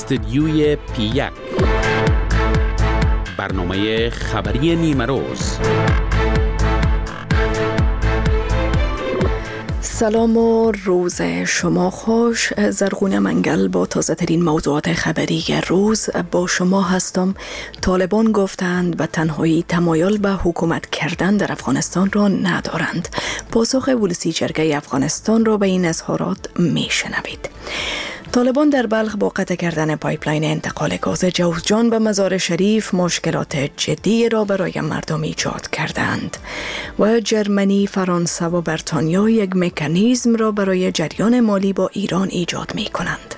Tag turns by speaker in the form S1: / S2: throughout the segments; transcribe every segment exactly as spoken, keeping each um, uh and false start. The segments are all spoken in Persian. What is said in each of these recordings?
S1: استدیوی پی یک، برنامه خبری نیمه روز.
S2: سلام و روز شما خوش. زرغون منگل با تازه ترین موضوعات خبری روز با شما هستم. طالبان گفتند به تنهایی تمایل به حکومت کردن در افغانستان را ندارند. پاسخ ولسی جرگه افغانستان را به این اظهارات میشنوید. طالبان در بلخ با قطع کردن پایپلاین انتقال گاز جوزجان به مزار شریف مشکلات جدی را برای مردم ایجاد کردند و جرمنی، فرانسه و بریتانیا یک مکانیزم را برای جریان مالی با ایران ایجاد می کنند.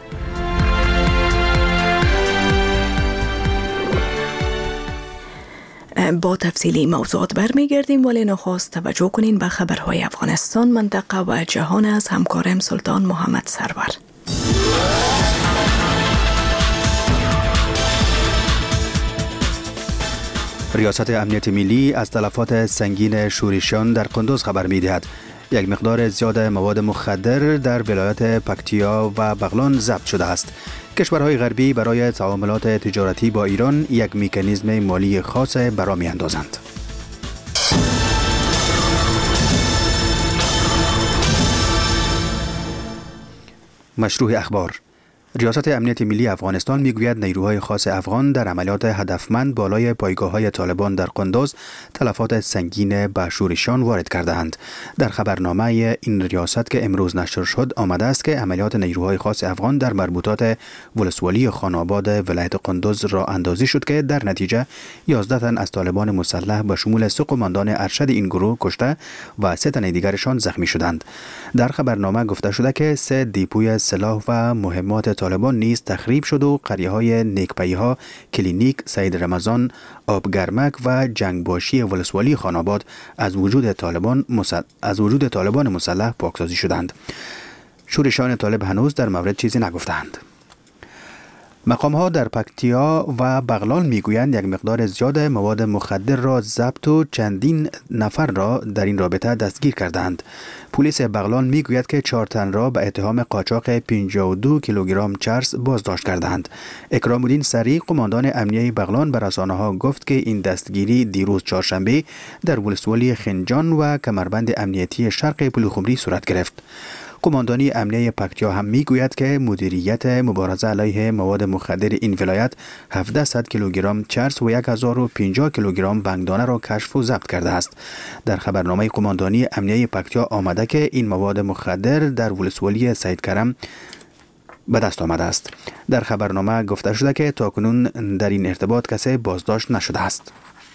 S2: با تفصیلی موضوعات برمیگردیم، ولی نخست توجه کنین به خبرهای افغانستان، منطقه و جهان از همکارم سلطان محمد سرور.
S3: ریاست امنیت ملی از تلفات سنگین شورشیان در قندوز خبر می‌دهد. یک مقدار زیاد مواد مخدر در ولایت پکتیا و بغلان ضبط شده است. کشورهای غربی برای تعاملات تجارتی با ایران یک مکانیزم مالی خاص برا می‌اندازند. مشروع اخبار. ریاست امنیت ملی افغانستان میگوید نیروهای خاص افغان در عملیات هدفمند بالای پایگاه‌های طالبان در قندوز تلفات سنگین به شورشیان وارد کرده‌اند. در خبرنامه این ریاست که امروز نشر شد آمده است که عملیات نیروهای خاص افغان در مربوطات ولسوالی خان‌آباد ولایت قندوز را اندازی شد که در نتیجه یازده تن از طالبان مسلح به شمول سه قماندان ارشد این گروه کشته و سه تن دیگرشان زخمی شدند. در خبرنامه گفته شده که سه دیپوی سلاح و مهمات طالبان نیز تخریب شد و قریه‌های نیکپی‌ها، کلینیک، سید رمضان، آبگرمک و جنگباشی ولسوالی خان‌آباد از وجود طالبان مسل... از وجود طالبان مسلح پاکسازی شدند. شورشیان طالب هنوز در مورد چیزی نگفتند. مقام‌ها در پکتیا و بغلان میگویند یک مقدار زیاد مواد مخدر را ضبط و چندین نفر را در این رابطه دستگیر کردند. پلیس بغلان میگوید که چهار تن را به اتهام قاچاق پنجاه و دو کیلوگرم چرس بازداشت کردند. اکرام الدین سری، قماندان امنیه بغلان، به رسانه‌ها گفت که این دستگیری دیروز چهارشنبه در ولسوالی خنجان و کمربند امنیتی شرق پلوخمری صورت گرفت. قماندانی امنیه پکتیا هم میگوید که مدیریت مبارزه علیه مواد مخدر این ولایت هفتصد کیلوگرم چرس و هزار و پنجاه کیلوگرم بنگدانه را کشف و ضبط کرده است. در خبرنامه قماندانی امنیه پکتیا آمده که این مواد مخدر در ولسوالی سید کرم به دست آمده است. در خبرنامه گفته شده که تاکنون در این ارتباط کسی بازداشت نشده است.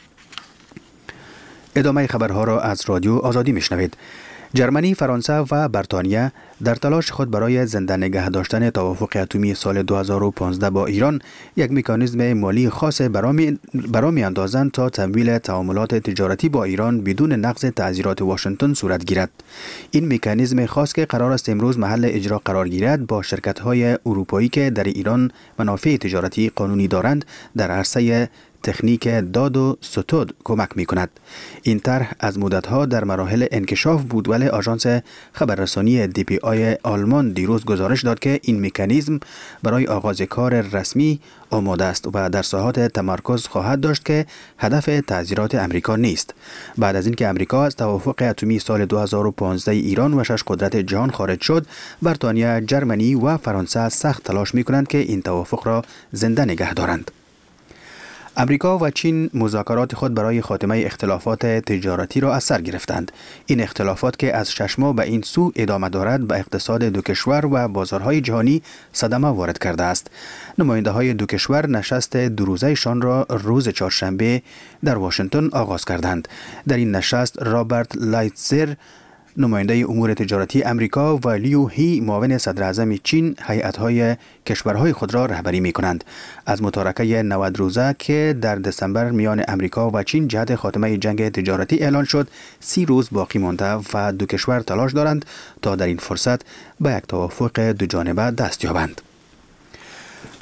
S3: ادامه خبرها را از رادیو آزادی میشنوید. جرمنی، فرانسه و بریتانیا در تلاش خود برای زنده نگه داشتن توافق اتمی سال دو هزار و پانزده با ایران یک مکانیزم مالی خاص برا می‌اندازند تا تمویل تعاملات تجارتی با ایران بدون نقض تعزیرات واشنگتن صورت گیرد. این مکانیزم خاص که قرار است امروز محل اجرا قرار گیرد با شرکت‌های اروپایی که در ایران منافع تجارتی قانونی دارند در عرصه تکنیک داد و ستود کمک می کند. این طرح از مدتها در مراحل انکشاف بود، ولی آژانس خبررسانی دی پی آی آلمان دیروز گزارش داد که این مکانیزم برای آغاز کار رسمی آماده است و در ساحات تمرکز خواهد داشت که هدف تعزیرات امریکا نیست. بعد از اینکه امریکا از توافق اتمی سال دو هزار و پانزده ایران و شش قدرت جهان خارج شد، بریتانیا، جرمنی و فرانسه سخت تلاش می کنند که این توافق را زنده نگه دارند. امریکا و چین مذاکرات خود برای خاتمه اختلافات تجارتی را از سر گرفتند. این اختلافات که از شش ماه به این سو ادامه دارد به اقتصاد دو کشور و بازارهای جهانی صدمه وارد کرده است. نماینده های دو کشور نشست دو روزه‌شان را روز چهارشنبه در واشنگتن آغاز کردند. در این نشست رابرت لایتزر، نماینده امور تجارتی امریکا، و لیو هی، معاون صدر اعظم چین، هیئت‌های کشورهای خود را رهبری می‌کنند. از متارکه نود روزه که در دسامبر میان امریکا و چین جهت خاتمه جنگ تجارتی اعلان شد، سی روز باقی مانده و دو کشور تلاش دارند تا در این فرصت به یک توافق دو جانبه دست یابند.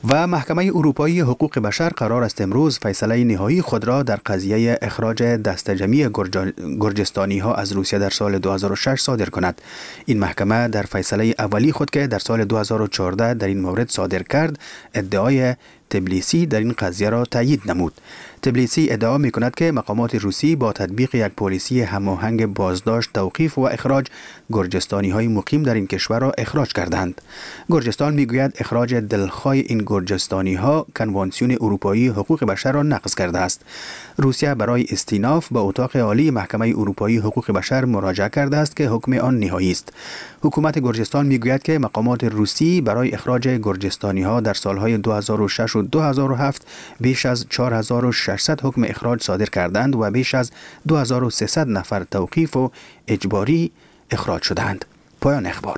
S3: و محکمه اروپایی حقوق بشر قرار است امروز فیصله نهایی خود را در قضیه اخراج دست جمعی گرجستانی ها از روسیه در سال دو هزار و شش صادر کند. این محکمه در فیصله اولی خود که در سال دو هزار و چهارده در این مورد صادر کرد، ادعای تبلیسی در این قضیه را تایید نمود. تبلیسی ادعا می کند که مقامات روسی با تطبیق یک پالیسی هماهنگ بازداشت، توقیف و اخراج گرجستانی های مقیم در این کشور را اخراج کردند. گرجستان می گوید اخراج دلخواه این گرجستانی ها کنوانسیون اروپایی حقوق بشر را نقض کرده است. روسیه برای استیناف به اتاق عالی محکمه اروپایی حقوق بشر مراجعه کرده است که حکم آن نهایی است. حکومت گرجستان می گوید که مقامات روسی برای اخراج گرجستانی ها در سالهای دو هزار و شش و دو هزار و هفت بیش از چهار هزار و ششصد حکم اخراج صادر کردند و بیش از دو هزار و سیصد نفر توقیف و اجباری اخراج شدند. پایان اخبار.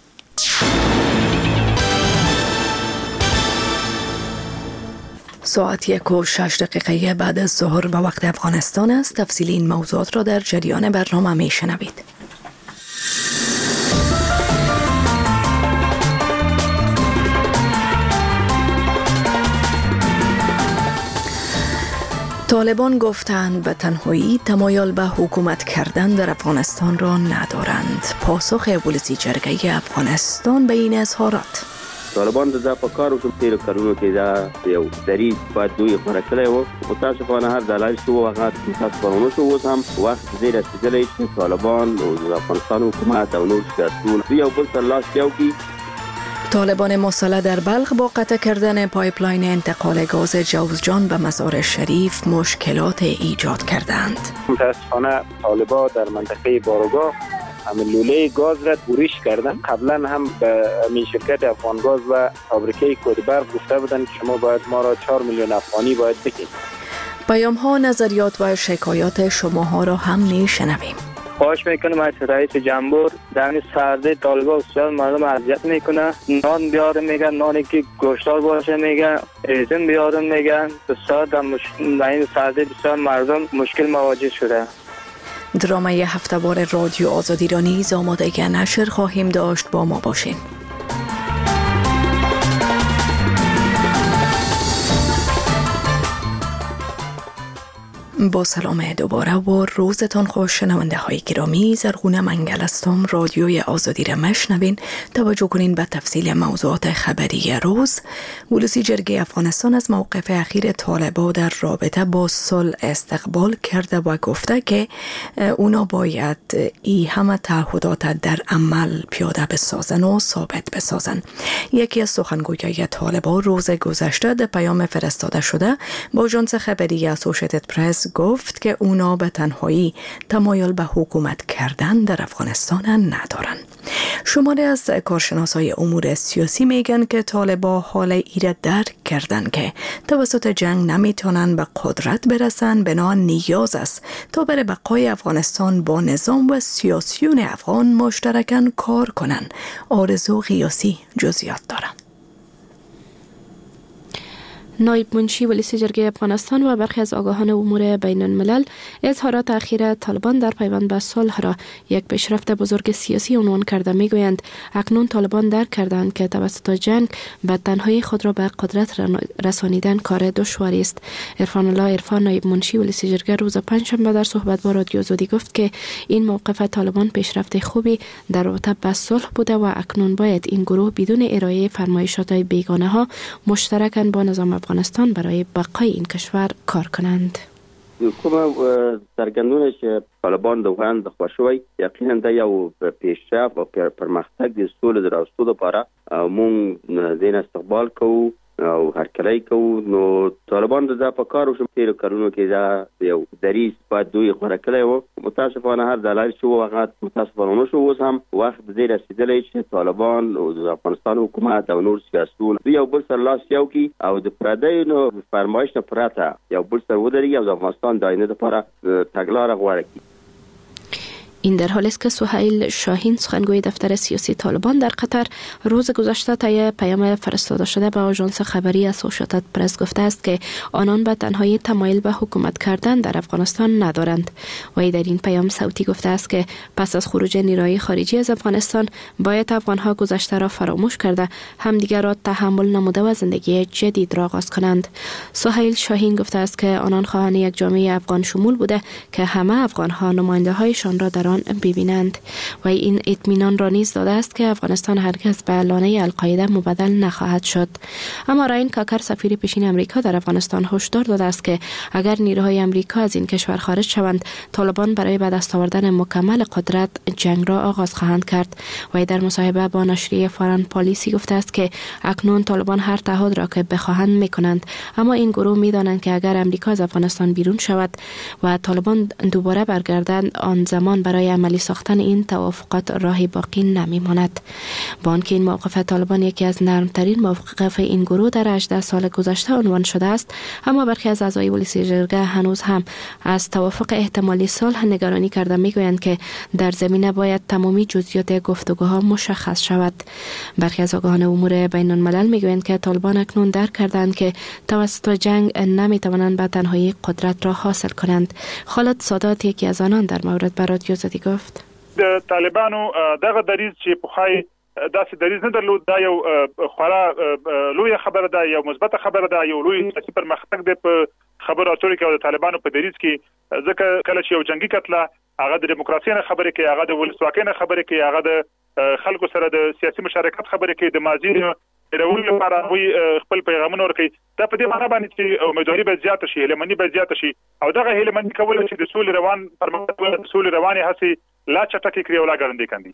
S2: ساعت یک و شش دقیقه بعد از ظهر به وقت افغانستان است. تفصیل این موضوعات را در جریان برنامه می شنوید. طالبان گفتند به تنهایی تمایل به حکومت کردن در افغانستان را ندارند. پاسخ ولسی جرگه افغانستان به این اظهارات:
S4: طالبان د په کارو کې تیر کارونو کې دا یو دریز په دوی غوړه کړی و. متاسفانه هر دلایل شو وغات متاسفانه شو اوس هم وخت زیر رسیدلی چې طالبان او د افغانستان حکومت او نور سیاسیون یو بل سره لاس یو کی.
S2: طالبان مسلح در بلخ با قطع کردن پایپلاین انتقال گاز جوزجان به مزار شریف مشکلات ایجاد کردند.
S5: متاسفانه طالبان در منطقه بارگاه همین لوله گاز را بریش کردن. قبلا هم به این شرکت افغانگاز و فابریکه کودبرق گفته بودند که شما باید ما را چهار میلیون افغانی باید بکنید.
S2: پیام ها، نظریات و شکایات شما ها را هم میشنویم.
S6: خواهش میکنم از رئیس جمهور در این سرده طالبان بسیار مردم اذیت میکنه. نان بیارم میگن، نانی که گوشتار باشه میگن، ایزن بیارم میگن. بسیار در این سرده بسیار مردم مشکل مواجه شده.
S2: درامه هفته بار رادیو آزادی را نیز آمادگی نشر خواهیم داشت. با ما باشین. با سلام دوباره و روزتان خوش. شنونده های گرامی، زرغون منگل هستم. رادیوی آزادی را مشنوین. توجه کنین به تفصیل موضوعات خبری روز. ولسی جرگه افغانستان از موقف اخیر طالبان در رابطه با صلح استقبال کرده و گفته که اونا باید ای همه تعهدات در عمل پیاده بسازن و ثابت بسازن. یکی از سخنگویان طالبان روز گذشته در پیام فرستاده شده با آژانس خبری اسوسییتد پرس گفت که اونا به تنهایی تمایل به حکومت کردن در افغانستان ندارن. شماری از کارشناسای امور سیاسی میگن که طالبان حال ایره درک کردن که توسط جنگ نمیتونن به قدرت برسن، بنا نیاز است تا برای بقای افغانستان با نظام و سیاسیون افغان مشترکاً کار کنن. آرزو قیاسی جزئیات داره.
S7: نایب منشی ولسی جرگه افغانستان و برخی از آگاهان امور بین الملل اظهارات اخیر طالبان در پیوند به صلح را یک پیشرفت بزرگ سیاسی عنوان کرده. میگویند اکنون طالبان درک کردند که توسط جنگ به تنهایی خود را به قدرت رسانیدن کار دشواری است. عرفان الله عرفان، نایب منشی ولسی جرگه، روز پنجشنبه در صحبت با رادیو آزادی گفت که این موقف طالبان پیشرفت خوبی در رابطه با صلح بوده و اکنون باید این گروه بدون ارائه فرمایشات بیگانه ها مشترکاً با نظام افغانستان برای بقای این کشور کار کنند.
S4: کومه څرګندونه چې طالبان د افغان د خوښوي یقینا د یو پیشرفت او پرمختګ د سولې د راوستو لپاره مونږ دین استقبال کوو او هرکلی کوو. نو طالبان د په کارو شو تیر کارونو کې دا یو دریز په دوی غوړه کړی و. متاسفانه هر دلایل شو وغات متاسفانه شو اوس هم وخت زیر رسیدلی چې طالبان او د افغانستان حکومت او نور سیاسيون یو بل سره لاس یو کی او د پردیو نو فرمایش نه پراته یو بل سره ودرېږي او د افغانستان د آینده لپاره تګلاره غوړه کړي.
S7: این در حالی است که سهیل شاهین سخنگوی دفتر سیاسی طالبان در قطر روز گذشته طی پیام فرستاده شده به آژانس خبری اسوسییتد پرس گفته است که آنان به تنهایی تمایل به حکومت کردن در افغانستان ندارند. وی در این پیام صوتی گفته است که پس از خروج نیروهای خارجی از افغانستان باید افغانها گذشته را فراموش کرده همدیگر را تحمل نموده و زندگی جدید را آغاز کنند. سهیل شاهین گفته است که آنان خواهان یک جامعه افغان شمول بوده که همه افغانها نماینده هایشان را در آن ببینند و این اطمینان را نیز داده است که افغانستان هرگز به لانه القاعده مبدل نخواهد شد. اما راین کاکر سفیر پیشین امریکا در افغانستان هشدار داده است که اگر نیروهای امریکا از این کشور خارج شوند طالبان برای به دست آوردن مکمل قدرت جنگ را آغاز خواهند کرد. و در مصاحبه با نشریه فارن پالیسی گفته است که اکنون طالبان هر تعهد را که بخواهند میکنند، اما این گروه میدانند که اگر امریکا از افغانستان بیرون شود و طالبان دوباره برگردند آن زمان برای عملی ساختن این توافقات راهی باقی نمیماند. با آنکه این موقف طالبان یکی از نرمترین موقف این گروه در هجده سال گذشته عنوان شده است، اما برخی از اعضای پلیسی جرگه هنوز هم از توافق احتمالی صلح نگرانی کرده میگویند که در زمینه باید تمامی جزئیات گفتگوها مشخص شود. برخی از آگاهان امور بین الملل میگویند که طالبان اکنون درک کردند که توسط جنگ نمیتوانند به تنهایی قدرت را حاصل کنند. خالد سادات یکی از آنان در مورد به رادیو زدی گفت:
S8: د طالبانو دغه دریز چې په خای داسې دریز نه درلود، دا یو خورا لوی خبره ده، یو مثبت خبره ده، یو لوی سیاسي پرمختګ دی په خبرو اترو کې او د طالبانو په دریز کې. ځکه کله چې یو جنگي کتله هغه د دیموکراسي نه خبرې کوي، هغه د ولسواکۍ نه خبرې کوي، هغه د خلکو سره د سیاسي مشارکت خبرې کوي، د ماضي رول لپاره وي خپل پیغامونه ورکوي. دا په دې معنی باندې چې امیدواري به زیاته شي، هیلهمندي به زیاته شي او دغه هیلهمندي کول چې د سولې روان پرمختګ د سولې رواني هڅې لا چټکې کړي او لا ګړندې کړي.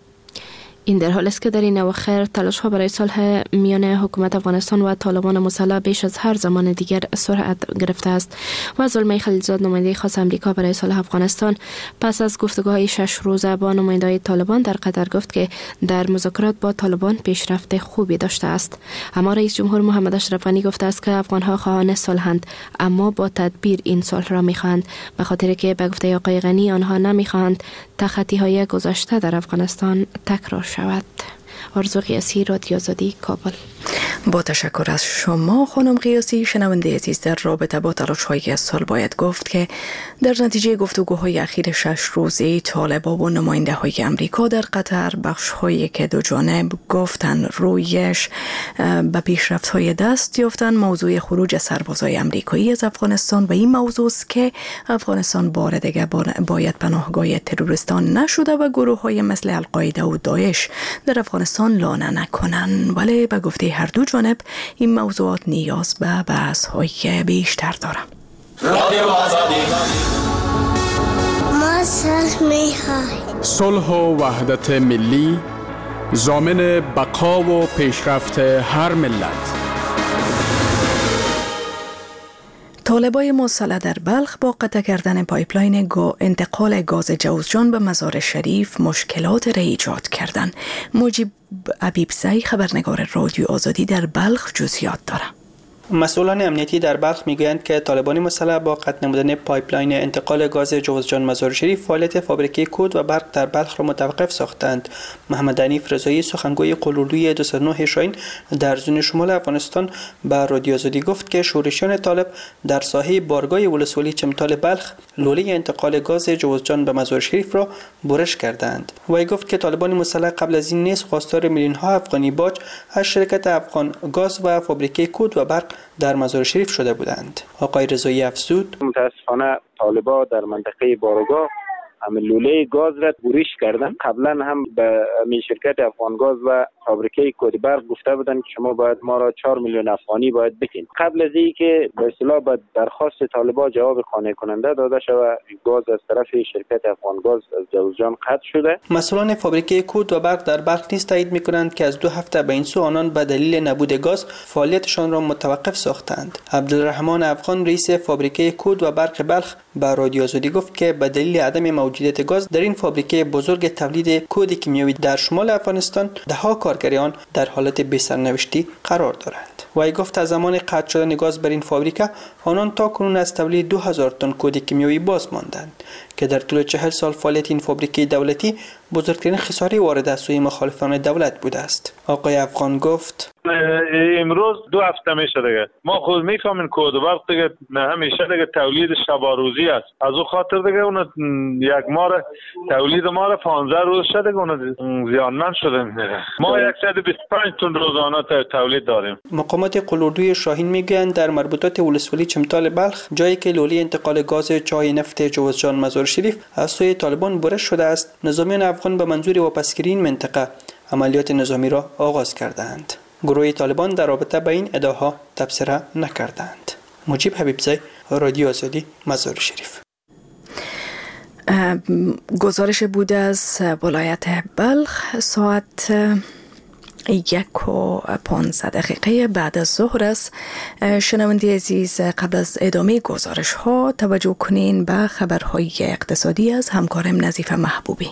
S7: این در حالی است که در این اواخر تلاش ها برای صلح میان حکومت افغانستان و طالبان مسلح بیش از هر زمان دیگر سرعت گرفته است و زلمه خلیلزاد نماینده خاص امریکا برای صلح افغانستان پس از گفتگوهای شش روزه با نماینده‌های طالبان در قطر گفت که در مذاکرات با طالبان پیشرفت خوبی داشته است. اما رئیس جمهور محمد اشرف غنی گفته است که افغانها خواهان صلحند اما با تدبیر این صلح را می‌خواهند، به خاطر که به گفته آقای غنی آنها نمی‌خواهند تخطی‌های گذشته در افغانستان تکرار شود. آرزو قیاسی، رادیو آزادی، کابل.
S2: با تشکر از شما خانم قیاسی. شنونده عزیز، در رابطه با تلاش‌های از سال باید گفت که در نتیجه گفتگوهای اخیر شش روزه طالبان و نماینده‌های امریکا در قطر بخش‌هایی که دو جانب گفتن رویش به پیشرفت‌های دست یافتن موضوع خروج سربازای امریکایی از افغانستان و این موضوع است که افغانستان بار دیگر باید پناهگاه تروریستان نشده و گروه‌های مثل القاعده و داعش در افغانستان لانه نکنند. ولی به گفته هر دو جانب این موضوعات نیاز به بحث‌های بیشتر دارد.
S9: رادیو آزادی ما صلح می‌خواهیم. صلح و وحدت ملی ضامن بقا و پیشرفت هر ملت.
S2: طالبای مسلح در بلخ با قطع کردن پایپلاین انتقال گاز جوزجان به مزار شریف مشکلات را ایجاد کردند. مجیب عبیبزی، خبرنگار رادیو آزادی در بلخ، جزئیات دارد.
S10: مسئولان امنیتی در بلخ میگویند که طالبان مسلح با قطع نمودن پایپلاین انتقال گاز جوزجان مزار شریف فعالیت فابریکه کود و برق در بلخ را متوقف ساختند. محمد حنیف رضایی، سخنگوی قلولوی دویست و نه شاهین در زون شمال افغانستان به رادیو آزادی گفت که شورشیان طالب در ساحه بارگاه ولسوالی چمتال بلخ لوله انتقال گاز جوزجان به مزار شریف را برش کردند. وی گفت که طالبان مسلح قبل از این نیز خواستار میلیون ها افغانی باج از شرکت افغان گاز و فابریکه کود و برق در مزار شریف شده بودند. آقای رضایی افزود:
S5: متاسفانه طالبان در منطقه بارگاه هم لوله گاز را بریش کردن. قبلا هم به می شرکت افغان گاز و فابریکه کودبرق گفته بودن که شما باید ما را چهار میلیون افغانی باید بکن. قبل از اینکه به اصطلاح به درخواست طالبان جواب قانع کننده داده شود، گاز از طرف شرکت افغان گاز از جوزجان قطع شده.
S10: مسئولان فابریکه کود و برق در بلخ نیز تایید می‌کنند که از دو هفته به این سو آنان به دلیل نبود گاز فعالیتشان را متوقف ساختند. عبدالرحمن افغان، رئیس فابریکه کود و برق بلخ، به رادیو آزادی گفت که به دلیل عدم موجودیت گاز در این فابریکه بزرگ تولید کود کیمیایی در شمال افغانستان، ده ها کارگران در حالت بی‌سرنوشتی قرار دارند. وی گفت از زمان قطع شدن گاز بر این فابریکه آنان تا کنون از تولید دو هزار تن کود کیمیایی باز ماندند که در طول چهل سال فعالیت این فابریکه دولتی بزرگترین خساره وارد از سوی مخالفان دولت بوده است. آقای افغان گفت
S11: امروز دو هفته میشه دیگه ما خود میفهمیم کود برق دیگه همیشه دیگه تولید شب روزی است. از او خاطر دیگه اون یک ماه تولید ما را پانزده روز شده دیگه اون زیانمند شده دیگه. ما صد و بیست و پنج تن روزانه تولید داریم.
S10: مقامات قلوردوی شاهین میگویند در مربوطات ولسوالی چمتال بلخ جایی که لوله انتقال گاز چای نفت جوزجان مزار شریف از سوی طالبان برش شده است، نظامیان افغان به منظور واپسگیری این منطقه عملیات نظامی را آغاز کردند. گروه طالبان در رابطه با این ادعاها تبصره نکردند. مجیب حبیبزی، رادیو آزادی، مزار شریف.
S2: گزارش بود از ولایت بلخ. ساعت یک و پانزده دقیقه بعد از ظهر است. شنونده عزیز، قبل از ادامه گزارش ها توجه کنین به خبرهای اقتصادی از همکارم نظیفه محبوبی.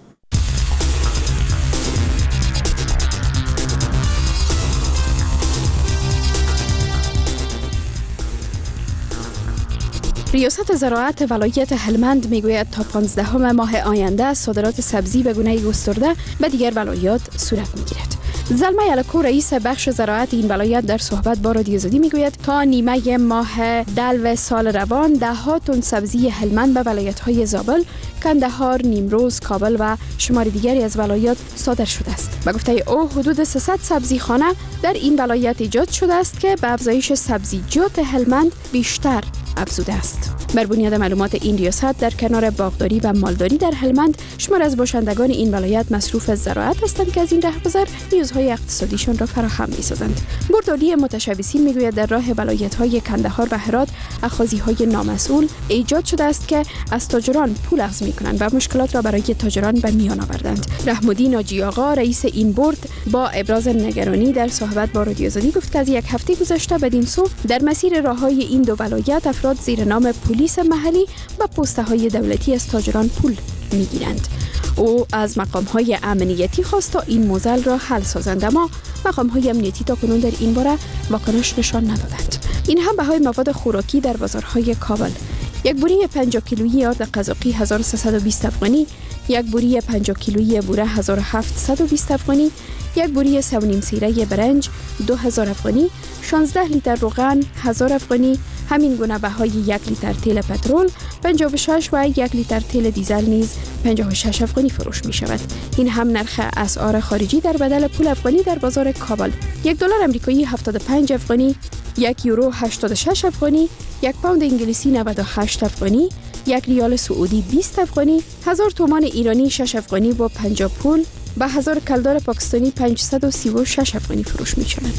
S7: ریاست زراعت ولایت هلمند میگوید تا پانزدهم ماه آینده صادرات سبزی به گونه گسترده به دیگر ولایات صورت میگیرد. زلمه یلکو رئیس بخش زراعت این ولایت در صحبت با رادیو آزادی میگوید تا نیمه ماه دلو سال روان ده ها تن سبزی هلمند به ولایت‌های زابل، کندهار، نیمروز، کابل و شمار دیگری از ولایات صادر شده است. به گفته او حدود سیصد سبزیخانه در این ولایت ایجاد شده است که به افزایش سبزیجات هلمند بیشتر افزوده است. بر بنیاد معلومات این ریاست در کنار باغداری و مالداری در هلمند شمار از باشندگان این ولایت مصروف زراعت هستند که از این رهگذر نیازهای اقتصادیشان را فراهم می‌سازند. بردالی متشبثین میگوید در راه ولایت‌های کندهار و هرات اخاذی‌های نامسئول ایجاد شده است که از تاجران پول اخذ می‌کنند و مشکلات را برای تاجران به میان آوردند. رحم‌الدین ناجی آقا رئیس این برد با ابراز نگرانی در صحبت با رادیو آزادی گفت از یک هفته گذشته بدین سو در مسیر راه‌های این دو ولایت افراد زیر نام پلیس محلی و پست‌های دولتی از تاجران پول می‌گیرند. او از مقام‌های امنیتی خواست تا این موزل را حل سازند، اما مقام‌های امنیتی تا کنون در این باره واکنش نشان ندادند. این هم بهای مواد خوراکی در بازارهای کابل: یک بوری پنجاه کیلویی آرد قزاقی هزار و سیصد و بیست افغانی، یک بوری پنجاه کیلویی بوره هزار و هفتصد و بیست افغانی، یک بوری سه و نیم سیره برنج دو هزار افغانی، شانزده لیتر روغن هزار افغانی. همین گونه بهای یک لیتر تیل پترول پنجاه و شش و یک لیتر تیل دیزل نیز پنجاه و شش افغانی فروش می شود. این هم نرخ اسعار خارجی در بدل پول افغانی در بازار کابل: یک دلار آمریکایی هفتاد و پنج افغانی، یک یورو هشتاد و شش افغانی، یک پوند انگلیسی نود و هشت افغانی، یک ریال سعودی بیست افغانی، هزار تومان ایرانی شش افغانی و پنجاه پول به هزار کلدار پاکستانی پانصد و سی و شش افغانی فروش می شود.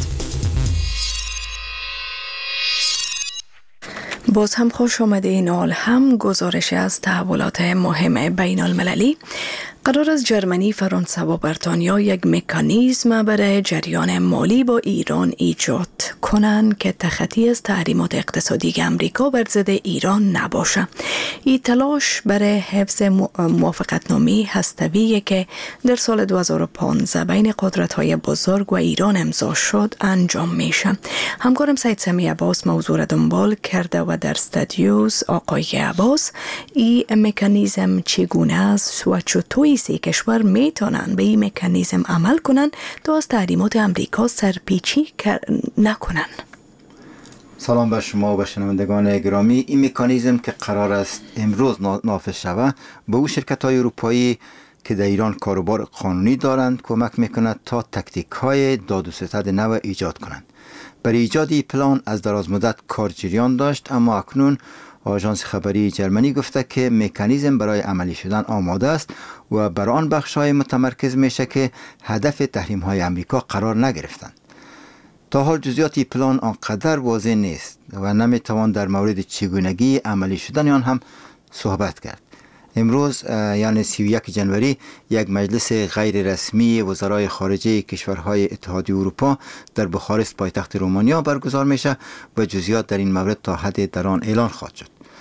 S2: باز هم خوش آمده. این حال هم گزارش از تحولات مهم بین المللی. قرار است جرمنی، فرانسه و بریتانیا یک مکانیزم برای جریان مالی با ایران ایجاد کنند که تخطی از تحریمات اقتصادی امریکا بر ضد ایران نباشه. این تلاش برای حفظ موافقتنامه هسته‌ای که در سال دو هزار و پانزده بین قدرت‌های بزرگ و ایران امضا شد انجام میشه. همکارم سید سمی عباس موضوع را دنبال کرده و در استودیوز آقای عباس، این مکانیزم چگونه است و چطور سه کشور میتونن به این مکانیزم عمل کنن تا از تحریمات امریکا سرپیچی نکنن؟
S12: سلام به شما و به شنوندگان گرامی. این مکانیزم که قرار است امروز نافذ شود به او شرکت‌های اروپایی که در ایران کاروبار قانونی دارند کمک میکند تا تکتیک‌های داد و ستد نو ایجاد کنند. برای ایجاد این پلان از دراز مدت کار جریان داشت، اما اکنون آژانس خبری جرمنی گفته که مکانیزم برای عملی شدن آماده است و بر آن بخش‌های متمرکز میشه که هدف تحریم‌های امریکا قرار نگرفتند. تا حال جزئیات پلان آنقدر واضح نیست و نمیتوان در مورد چگونگی عملی شدن آن هم صحبت کرد. امروز یعنی سی و یک جنوری یک مجلس غیر رسمی وزرای خارجه کشورهای اتحادیه اروپا در بخارست پایتخت رومانیا برگزار میشه و جزئیات در این مورد تا حد در آن اعلان خواهد شد.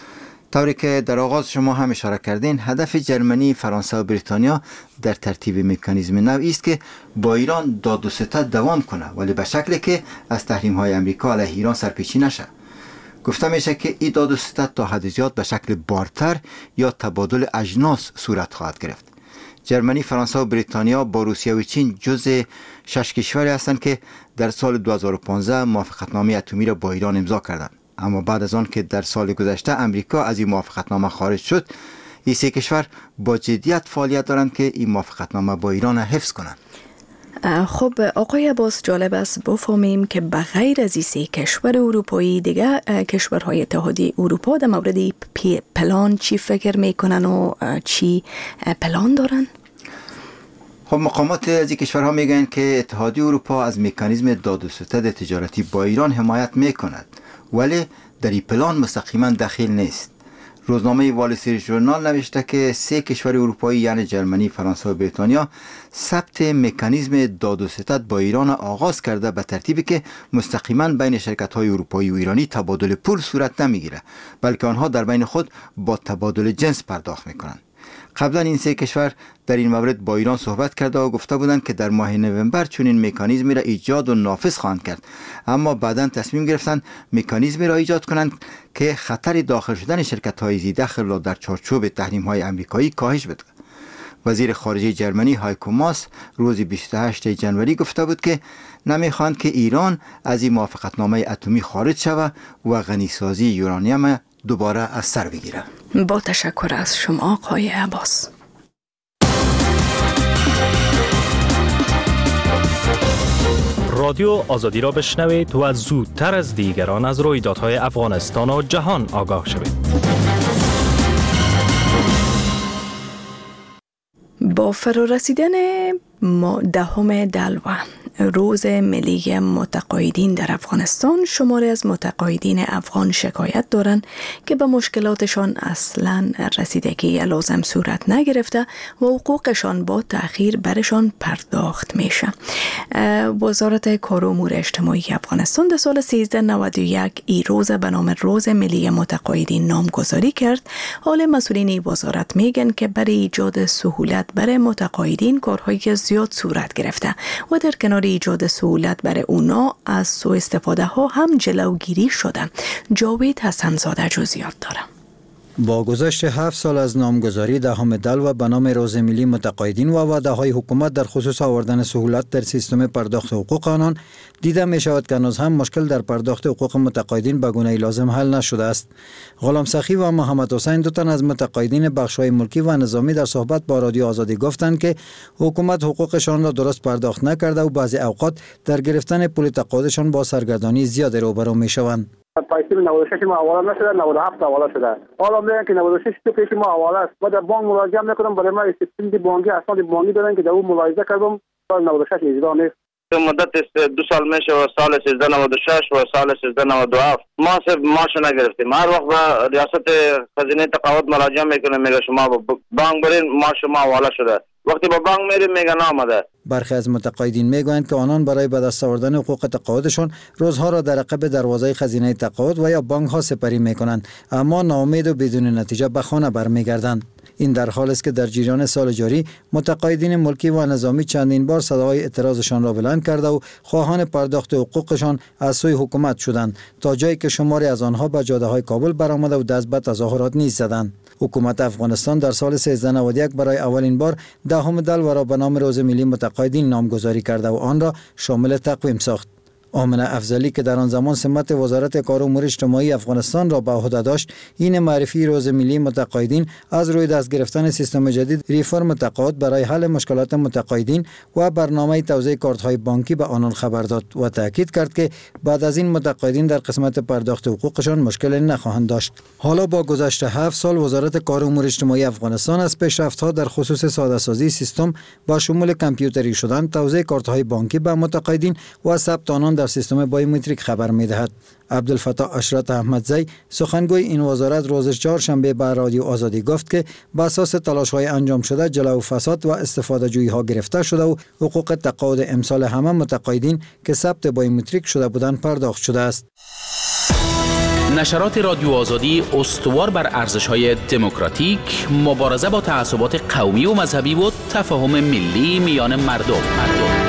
S12: طوری که در آغاز شما هم اشاره کردین، هدف جرمنی، فرانسه و بریتانیا در ترتیب مکانیزم نوعی است که با ایران داد و ستد دوام کنه، ولی به شکلی که از تحریم های امریکا علیه ایران سرپیچی نشه. گفته میشه که این داد و ستد تا حد زیاد به شکل بارتر یا تبادل اجناس صورت خواهد گرفت. جرمنی، فرانسه و بریتانیا با روسیه و چین جزء شش کشوری هستند که در سال دو هزار و پانزده موافقتنامه اتمی را با ایران امضا کردند. اما بعد از آن که در سال گذشته امریکا از این موافقتنامه خارج شد، این سه کشور با جدیت فعالیت دارند که این موافقتنامه با ایران حفظ کنند.
S2: خب آقای عباس، جالب است بفهمیم که بغیر از این سه کشور اروپایی دیگه کشورهای اتحادیه اروپا در مورد پلان چی فکر میکنن و چی پلان دارن؟
S12: خب مقامات از این کشورها میگن که اتحادیه اروپا از مکانیزم داد و ستد تجارتی با ایران حمایت میکند، ولی در این پلان مستقیما دخیل نیست. روزنامه وال استریت ژورنال نوشته که سه کشور اروپایی یعنی جرمنی، فرانسه و بریتانیا ثبت مکانیزم داد و ستد با ایران آغاز کرده، به ترتیبی که مستقیما بین شرکت‌های اروپایی و ایرانی تبادل پول صورت نمیگیره، بلکه آنها در بین خود با تبادل جنس پرداخت میکنند. قبلا این سه کشور در این مورد با ایران صحبت کرده و گفته بودند که در ماه نوامبر چنین مکانیزمی را ایجاد و نافذ خواهند کرد، اما بعدا تصمیم گرفتند مکانیزمی را ایجاد کنند که خطر داخل شدن شرکت‌های ذی‌دخل را در چارچوب تحریم‌های آمریکایی کاهش بده. وزیر خارجه جرمنی هایکو ماس روز بیست و هشتم ژانویه گفته بود که نمی‌خواهند که ایران از این موافقتنامه اتمی خارج شود و غنیسازی یورانیم دوباره از سر بگیره.
S2: با تشکر از شما آقای عباس.
S13: رادیو آزادی را بشنوید و زودتر از دیگران از رویدادهای افغانستان و جهان آگاه شوید.
S2: با فرارسیدن دهم دلو، روز ملی متقاعدین در افغانستان، شماری از متقاعدین افغان شکایت دارند که به مشکلاتشان اصلا رسیدگی لازم صورت نگرفته و حقوقشان با تأخیر برشان پرداخت میشه. وزارت کار و امور اجتماعی افغانستان در سال سیزده نود و یک این روز به نام روز ملی متقاعدین نامگذاری کرد. حال مسئولین وزارت میگن که برای ایجاد سهولت برای متقاعدین کارهایی زیاد صورت گرفته و در کنار ایجاد سهولت برای اونا از سوء استفاده ها هم جلوگیری شده. جاوید حسنزاده جزئیات داره.
S14: با گذشت هفت سال از نامگذاری دهم دلو به نام روز ملی متقاعدین و وعده های حکومت در خصوص آوردن سهولت در سیستم پرداخت حقوق آنان، دیده می شود که هنوز هم مشکل در پرداخت حقوق متقاعدین به گونه لازم حل نشده است. غلام سخی و محمد حسین دو تن از متقاعدین بخش‌های ملکی و نظامی در صحبت با رادیو آزادی گفتند که حکومت حقوقشان را درست پرداخت نکرده و بعضی اوقات در گرفتن پول تقاعدشان با سرگردانی زیاد روبرو می شوند.
S15: پایسیل نود و شش ما حواله نشده، نود و هفت حواله شده. حالا میگن که نود و شش تو پیش ما حواله است. ما در بانک مراجعه میکنم، برای ما استیتمنت بانکی اسناد بانکی دادن که در اون ملاحظه کردم سال نود و شش اجرا نیست.
S16: مدت دو سال میشه و سال سیزده نود و شش و سال سیزده نود و هفت ما صرف ماش نگرفتیم. هر وقت به ریاست خزینه تقاعد مراجعه میکنیم، میگه شما بانک برین، ماش ما حواله شده. وقتی با بانک میریم میگه نامده.
S14: برخی از متقاعدین میگویند که آنان برای به دست آوردن حقوق تقاعدشان روزها را در عقب دروازه خزینه تقاعد و یا بانک ها سپری میکنند، اما ناامید و بدون نتیجه به خانه برمیگردند. این در حالی است که در جریان سال جاری متقاعدین ملکی و نظامی چندین بار صدای اعتراضشان را بلند کرده و خواهان پرداخت حقوقشان از سوی حکومت شدند، تا جایی که شماری از آنها به جاده‌های کابل برآمده و دست به تظاهرات نیز زدند. حکومت افغانستان در سال سیزده نود و یک برای اولین بار دهم دلو را به نام روز ملی متقاعدین نامگذاری کرده و آن را شامل تقویم ساخت. آمنه افضلی که در آن زمان سمت وزارت کار و امور اجتماعی افغانستان را به عهده داشت، این معرفی روز ملی متقاعدین از روی دست گرفتن سیستم جدید ریفرم تقاعد برای حل مشکلات متقاعدین و برنامه توزیع کارت‌های بانکی به آنان خبر داد و تاکید کرد که بعد از این متقاعدین در قسمت پرداخت حقوقشان مشکلی نخواهند داشت. حالا با گذشت هفت سال وزارت کار و امور اجتماعی افغانستان از پیشرفت‌ها در خصوص ساده‌سازی سیستم با شمول کامپیوتری شدن، توزیع کارت‌های بانکی به متقاعدین و ثبت آنان در سیستم بایومتریک خبر می‌دهد. عبدالفتاح اشرت احمدزی سخنگوی این وزارت روز چهارشنبه به رادیو آزادی گفت که بر اساس تلاش‌های انجام شده جلو فساد و استفاده جویی‌ها گرفته شده و حقوق تقاعد امسال همه متقاعدین که ثبت بایومتریک شده بودند پرداخت شده است.
S1: نشرات رادیو آزادی استوار بر ارزش‌های دموکراتیک، مبارزه با تعصبات قومی و مذهبی و تفاهم ملی میان مردم. مردم.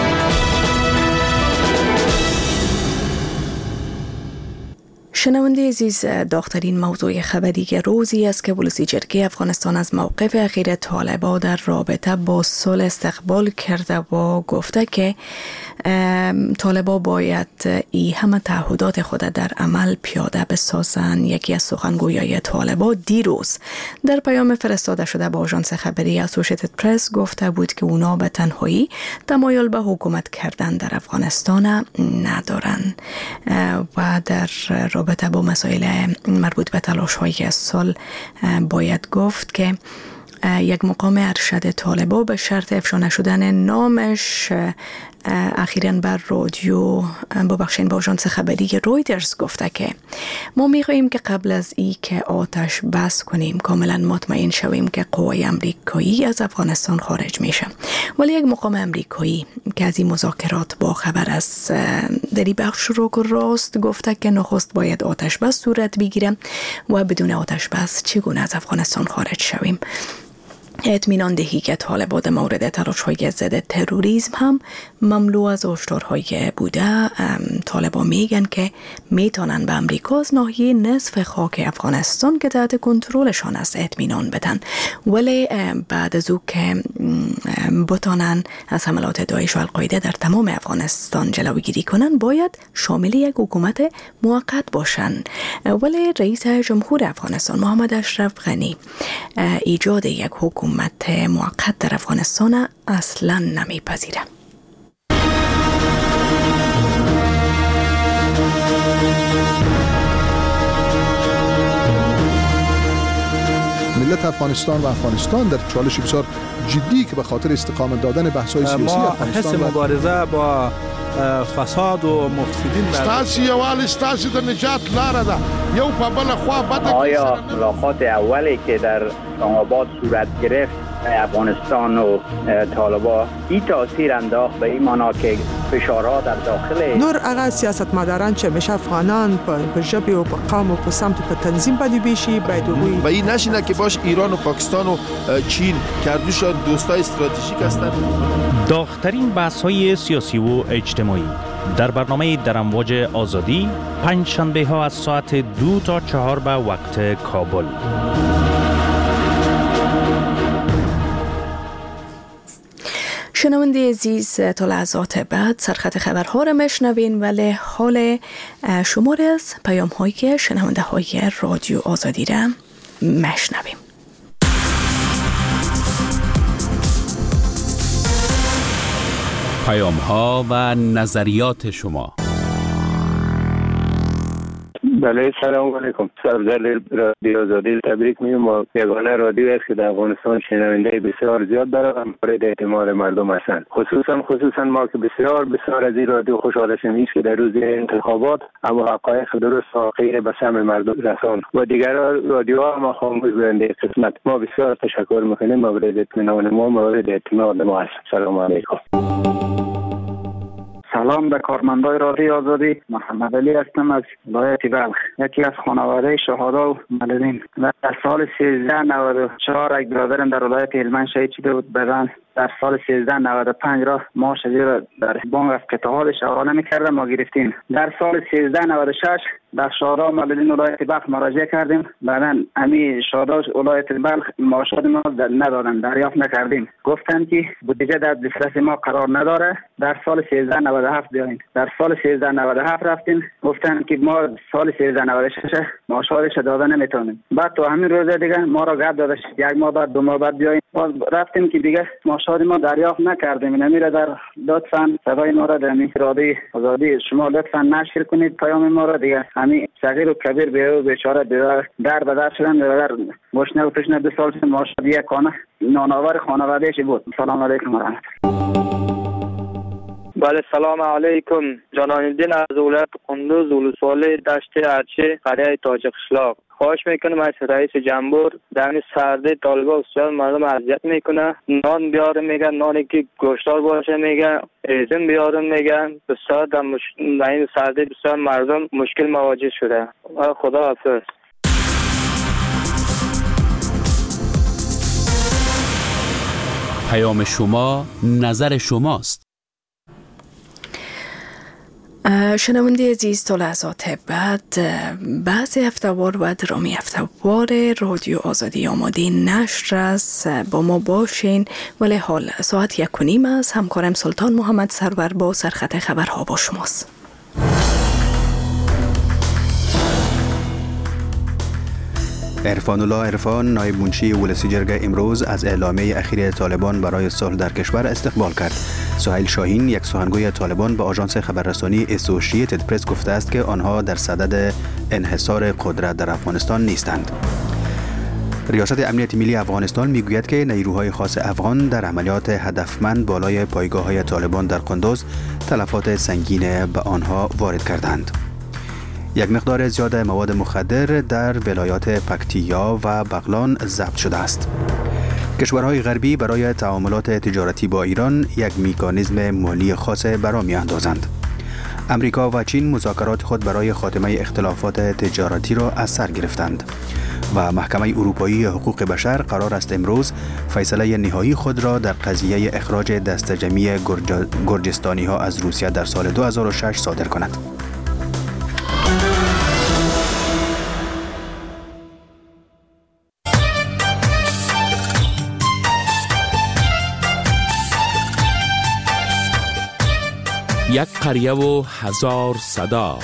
S2: شنونده عزیز، داغ‌ترین موضوع خبری روزی است که ولسی جرگه افغانستان از موقف اخیر طالبان در رابطه با صلح استقبال کرده و گفته که طالبان باید ای همه تعهدات خود در عمل پیاده بسازند. یکی از سخنگویان طالبان دیروز در پیام فرستاده شده با آژانس خبری اسوشیتد پرس گفته بود که اونا به تنهایی تمایل به حکومت کردن در افغانستان ندارند و در رابطه با مسائل مربوط به تلاش‌های صلح باید گفت که یک مقام ارشد طالبان به شرط افشا نشدن نامش اخیراً بر رادیو ببخشید با آژانس خبری رویترز گفته که ما می‌خواهیم که قبل از ای که آتش بس کنیم کاملا مطمئن شویم که قوای امریکایی از افغانستان خارج میشه. ولی یک مقام امریکایی که از این مذاکرات با خبر از دری بخش رو راست گفته که نخست باید آتش بس صورت بگیره و بدون آتش بس چگونه از افغانستان خارج شویم. اطمینان دهی که طالبان در مورد تلاش‌های ضد تروریسم هم مملو از هشدارهای بوده. طالبان میگن که میتونن به امریکا از ناحیه نصف خاک افغانستان که تحت کنترلشان است اطمینان بدن، ولی بعد از او که بتونن از حملات داعش و القاعده در تمام افغانستان جلوگیری کنن باید شامل یک حکومت موقت باشن. ولی رئیس جمهور افغانستان محمد اشرف غنی ایجاد یک حکومت حکومت موقت در افغانستان اصلا نمیپذیره.
S17: ملت افغانستان و افغانستان در چالش بسیار جدی که به خاطر استقامت دادن بحث‌های سیاسی افغانستان
S18: ما حس مبارزه با فساد و مفسدین
S19: ستاسي یوال ستاسي د نجات لاره ده یو په بل خوا بده.
S20: آیا ملاقات اولی که در اسلام آباد صورت گرفت افغانستان و طالبان این تاثیر انداخت به این معنا که فشارها در داخل
S21: نور هغه سیاستمداران چې مشه افغانان په ژبه او په قوم او په سمت په تنظیم باندې بشي باید وي
S19: و این نشینه که باش ایران و پاکستان و چین کردوشان دوستای استراتژیک هستند.
S13: داغ‌ترین بحث‌های سیاسی و اجتماعی در برنامه در امواج آزادی پنج شنبه ها از ساعت دو تا چهار به وقت کابل.
S2: شنونده عزیز، تا لحظات بعد سرخط خبرها را میشنوین، ولی حال شمار از پیام هایی که شنونده های رادیو آزادی را میشنویم.
S1: پیام ها و نظریات شما.
S5: بله، سلام علیکم. صاحب رادیو آزادی تبریک میگم و یگانه رادیو است که در افغانستان شنونده بسیار زیاد داره و مورد اعتماد مردم هستند. خصوصا خصوصا ما که بسیار بسیار از این رادیو خوشحال شدیم که در روز انتخابات اما حقایق درست و غیر به سمع مردم رساند و دیگر رادیوها ما خاموش بودند. قسمت ما بسیار تشکر میکنیم. مورد اطمینان ما مورد اعتماد ما است. سلام علیکم.
S22: سلام به کارمندای رادیو آزادی. محمد علی هستم از ولایت بلخ، یکی از خانواده شهدا و ملدین. در سال سیزده نود و چهار یک برادرم در ولایت هلمند شهید شده بود. بعداً در سال سیزده نود و پنج را ما شدید در بانک از قطعاتش حواله می‌کردم ما گرفتیم. در سال سیزده نود و شش در شهدا ملدین ولایت بلخ مراجعه کردیم. بعداً امی شهدا ولایت بلخ معاشات ما ندادن، دریافت نکردیم. گفتن که بودجه در دسترس ما قرار نداره، در سال سیزده نود و هفت بیاین. در سال سیزده نود و هفت رفتیم، گفتن که ما سال سیزده نود و شش معاشاتش دادن نمیتونیم. بعد تو همین روز دیگه ما را گرد دادش یک ماه بعد دو ماه بعد بیاین. رفتیم که دیگه معاشات ما دریافت نکردیم. نمیره در لطفاً صدای ما را در رادیو آزادی شما لطفاً نشر کنید پیام ما را. دیگه همین صغیر و کبیر به بیچاره در به در شدن در گشنه و تشنه دو سال معاشات یک خانه نانآور خانواده‌اش بود. سلام علیکم و رحمت الله.
S6: بله، سلام علیکم. جانان الدین از ولایت قندوز، ولسوالی دشت ارچی، قریه تاجق شلاق. خواهش میکنم از رئیس جمهور در این سرده طالبان بسیار مردم اذیت میکنه. نان بیاره میگن، نانی که گوشتار باشه میگن، ایزن بیارن میگن. بسیار در مش... این سرده بسیار مردم مشکل مواجه شده. خدا حافظ.
S1: پیام شما، نظر شماست.
S2: شنونده عزیز، تا لحظات بعد بعضی هفتهوار و درامی هفتهوار رادیو آزادی آماده نشر است. با ما باشین. ولی حال ساعت یک و نیم است. همکارم سلطان محمد سرور با سرخط خبرها با شماست.
S3: عرفان الله عرفان، نایب منشی ولسی جرگه، امروز از اعلامیه اخیر طالبان برای صلح در کشور استقبال کرد. سهیل شاهین، یک سخنگوی طالبان، به آژانس خبررسانی اسوسییتد پرس گفته است که آنها در صدد انحصار قدرت در افغانستان نیستند. ریاست امنیت ملی افغانستان میگوید که نیروهای خاص افغان در عملیات هدفمند بالای پایگاه‌های طالبان در قندوز تلفات سنگین به آنها وارد کردند. یک مقدار زیاد مواد مخدر در ولایات پکتیا و بغلان ضبط شده است. کشورهای غربی برای تعاملات تجارتی با ایران یک مکانیزم مالی خاص برا می اندازند. امریکا و چین مذاکرات خود برای خاتمه اختلافات تجارتی را از سر گرفتند و محکمه اروپایی حقوق بشر قرار است امروز فیصله نهایی خود را در قضیه اخراج دست جمعی گرجستانی ها از روسیه در سال دو هزار و شش صادر کند.
S1: یک قریه و هزار صدا.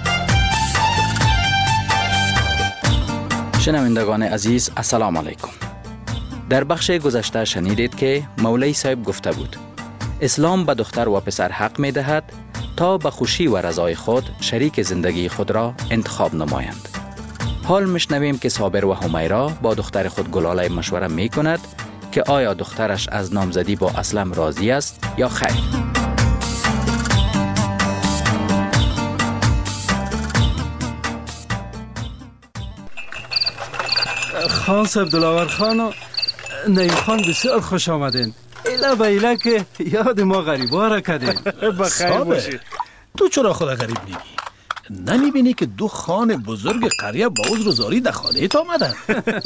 S4: شنوندگان عزیز، السلام علیکم. در بخش گذشته شنیدید که مولوی صاحب گفته بود اسلام به دختر و پسر حق می دهد تا به خوشی و رضای خود شریک زندگی خود را انتخاب نمایند. حال میشنویم که صابر و حمیرا با دختر خود گلاله مشوره می کند که آیا دخترش از نامزدی با اسلم راضی است یا خیر.
S18: خان صاحب دلاور خان و نعیم خان بسیار خوش آمدین. ایلا به ایلا که یاد ما غریبا را کردین.
S23: بخیر باشی. تو چرا خدا غریب میگی؟ نمیبینی که دو خان بزرگ قریه با عذر و زاری در خانه ایت آمدن؟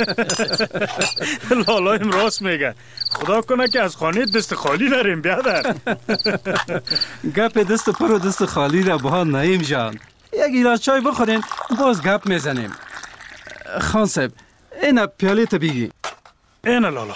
S8: لالایم راست میگه. خدا کنه که از خانه دست خالی نریم بیادر.
S18: گپ دست پر و دست خالی را با نعیم جان. یک گیلاس چای بخورین باز گپ میزنیم. خان صاحب اینا پیاله تا بگی.
S8: اینا لالا.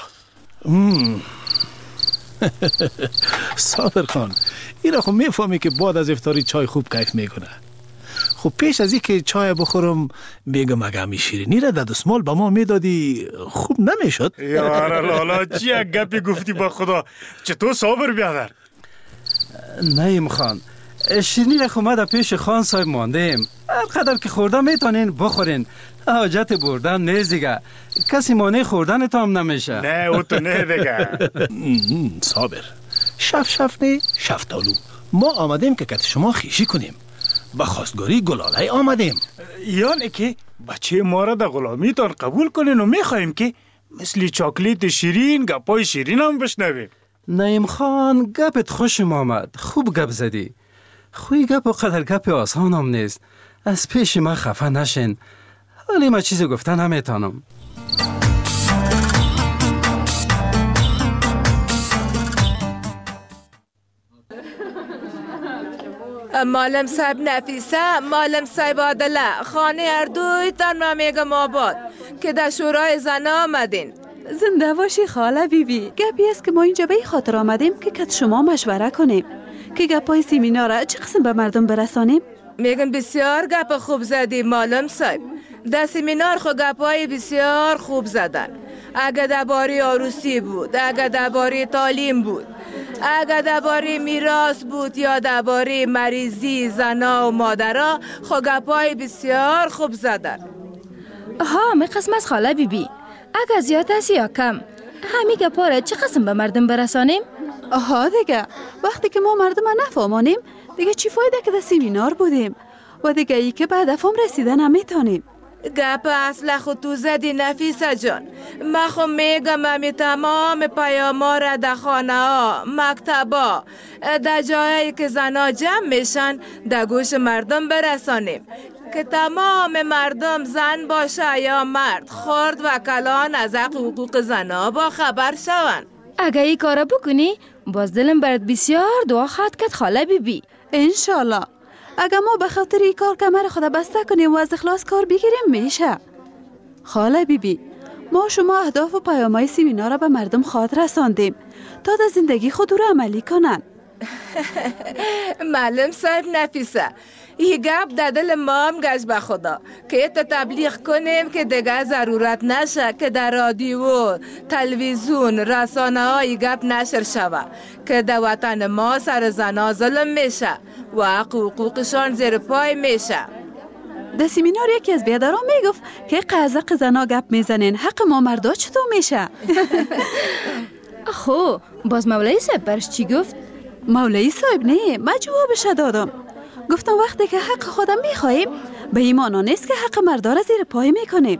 S23: صابر خان اینا خب میفهمی که بعد از افطاری چای خوب کیف میکنه. خب پیش از اینکه چای بخورم میگم اگه همی شیرینی را در دستمال به ما میدادی خوب نمیشد؟
S8: یاره لالا چی یک گپی گفتی با خدا؟ چطور صابر بیادر؟
S18: نعیم خان شیرینی را خب ما در پیش خان صاحب ماندیم. هر قدر که خورده میتونین بخورین. حاجت بردن نه دیگه. کسی مانع خوردن تو هم نمیشه.
S8: نه او تو نه دیگه.
S23: صابر شف شف نه شفتالو. ما آمدیم که کت شما خیشی کنیم. با خواستگاری گلاله آمدیم.
S8: یعنی که بچه ما را در غلامیتان قبول کنین و میخواییم که مثل چاکلیت شیرین گپای شیرین هم بشنویم.
S18: نعیم خان گپت خوشم آمد. خوب گپ زدی. خوی گپ و قدر گپ آسان هم نیست. از پیش من خفه نشین. حالی ما چیزی گفتن نمیتانم.
S24: معلم صاحب نفیسه، معلم صاحب عادله، خانه اردوی تن ما میگم آباد که در شورای زن آمدین.
S25: زنده باشی خاله بیبی. گپی است که ما اینجا به این خاطر آمدیم که کت شما مشوره کنیم که گپای سیمیناره چه قسم به مردم برسانیم.
S24: میگم بسیار گپ خوب زدی معلم صاحب. در سیمینار خو گپای بسیار خوب زدن. اگه درباره عروسی بود، اگه درباره تعلیم بود، اگه درباره میراث بود یا درباره مریضی زنا و مادرها، خو گپای بسیار خوب زدن.
S25: ها می قسم از خاله بیبی. اگه زیاد است یا کم، همین گپا را چه قسم به مردم برسانیم؟ آها دیگه وقتی که ما مردم نفهمانیم دیگه چی فایده که در سیمینار بودیم و دیگه ای که بعد افهم رسیدن هم میتونیم.
S24: گپ اصل خود تو زدی نفیسه جان. ما خو میگم امی تمام پیاما را در خانه ها، مکتبا، در جایی که زنا جمع میشن در گوش مردم برسانیم که تمام مردم زن باشه یا مرد، خرد و کلان از حق حقوق زنا با خبر شون.
S25: اگه ای کار بکنی باز دلم برات بسیار دعا خواهد کرد خاله بی بی.
S21: انشالله. اگه ما به خاطر این کار کمر خود بسته کنیم و از اخلاص کار بگیریم میشه. خاله بی بی، ما شما اهداف و پیام‌های سیمینار را به مردم خاطر رساندیم تا در زندگی خود رو عملی کنن.
S24: معلم صاحب نفیسه، این گپ در دل ما هم گشت به خدا که تا تبلیغ کنیم که دیگه ضرورت نشه که در رادیو، تلویزیون، رسانه های گپ نشر شوه که در وطن ما سر زنا ظلم میشه و حقوقشان زیر پای میشه.
S21: در سیمینار یکی از بیادران میگفت که قزق زنا گپ میزنین، حق ما مردا چطور میشه؟
S25: خو باز مولوی صاحب برش چی گفت؟
S21: مولوی صاحب نه، من جوابش دادم. گفتم وقتی که حق خودم میخواییم به ایمانا نیست که حق مردا را زیر پای میکنیم.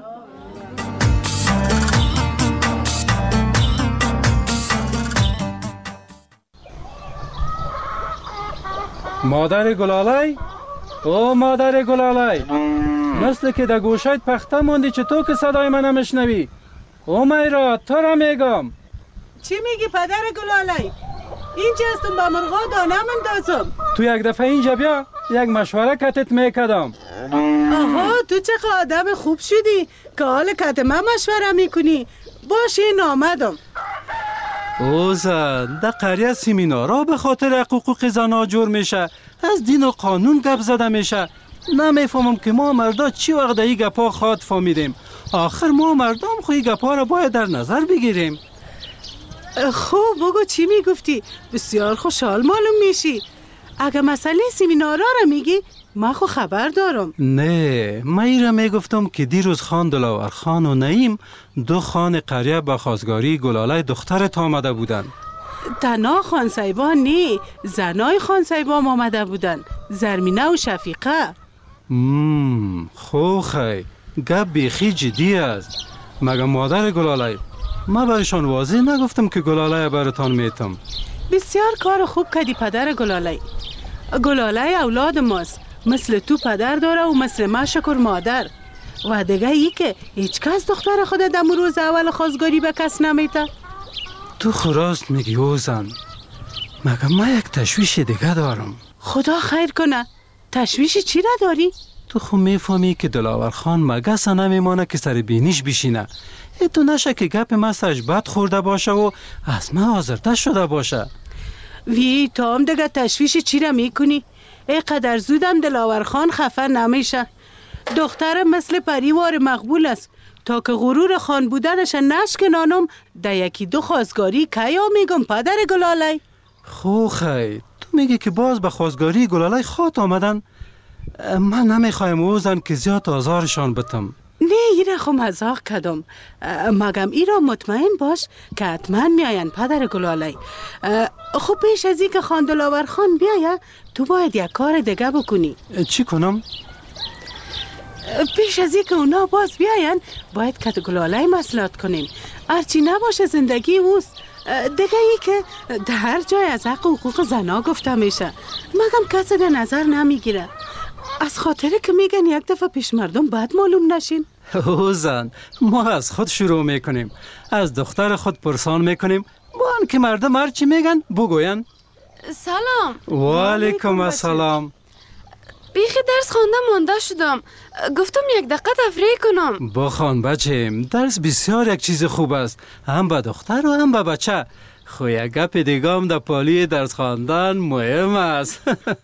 S18: مادر گلالای، او مادر گلالای، مثل که در گوشایت پخته موندی چطور که صدای من نمیشنوی؟ او میرا تو را میگم.
S7: چی میگی پدر گلالای؟ اینجا هستم با مرغا دانه اندازم.
S18: تو یک دفعه اینجا بیا، یک مشوره کتت میکدم.
S7: آها تو چه آدم خوب شدی که حال کت من مشوره میکنی. باش این آمدم.
S18: او زن، در قریه سیمینارا به خاطر حقوق زنا جور میشه، از دین و قانون گپ زده میشه. نمیفهمم که ما مردا چی وقت این گپا خواد فهمیدیم. آخر ما مردم خوی گپا را باید در نظر بگیریم.
S7: خوب بگو چی میگفتی؟ بسیار خوشحال معلوم میشی. اگه مسئله سیمینارا را میگی من خو خبر دارم.
S18: نه، من ای را میگفتم که دیروز خان دلاور خان و نعیم دو خان قریه به خواستگاری گلاله دخترت آمده بودن.
S7: تنها خان سایبان نه، زنای خان سایبان آمده بودن، زرمینه و شفیقه.
S18: مم، خو خی گپ بیخی جدی است. مگه مادر گلاله ما برشان واضح نگفتم که گلاله براتان میتم.
S7: بسیار کار خوب کردی پدر گلاله. گلاله اولاد ماست، مثل تو پدر داره و مثل ما شکر مادر. و دیگه ای که هیچ کس دختر خود در روز اول خواستگاری به کس نمیته.
S18: تو خراست میگی او زن. مگه ما یک تشویش دیگه دارم.
S7: خدا خیر کنه. تشویش چی را داری؟
S18: تو خو میفهمی که دلاور خان مگس نمیمانه که سر بینیش بشینه. ای تو نشه که گپ ما سرش بد خورده باشه و از ما آزرده شده باشه.
S7: وی تو هم دیگه تشویش چی را میکنی؟ ای قدر زودم دلاور خان خفه نمیشه. دختر مثل پریوار مقبول است. تا که غرور خان بودنش نشکنانم در یکی دو خواستگاری کیا میگم پدر گلاله.
S18: خو خی تو میگی که باز به خواستگاری گلاله خواهد آمدن. من نمیخوایم اوزن که زیاد آزارشان بتم.
S7: نه ایره خو مزاق کدم. مگم ایرا مطمئن باش که حتما میاین پدر گلاله. خب پیش از این که خان دلاور خان بیایه تو باید یک کار دیگه بکنی.
S18: چی کنم؟
S7: پیش از این که اونا باز بیاین باید که گلاله مصلحت کنیم. هرچی نباشه زندگی اوست. دیگه ای که در هر جای از حق و حقوق زنا گفته میشه مگم کسی در نظر نمیگیره. از خاطره که میگن یک دفعه پیش مردم باید معلوم نشیم.
S18: او زن، ما از خود شروع میکنیم، از دختر خود پرسان میکنیم، با آن که مردم هرچی میگن بگوین.
S25: سلام.
S18: و علیکم السلام.
S25: بیخی درس خوانده مانده شدم، گفتم یک دقیقه تفریح کنم.
S18: بخوان بچیم، درس بسیار یک چیز خوب است، هم به دختر و هم به بچه. خو یک گپ دیگه هم در پالی درس خواندن مهم است.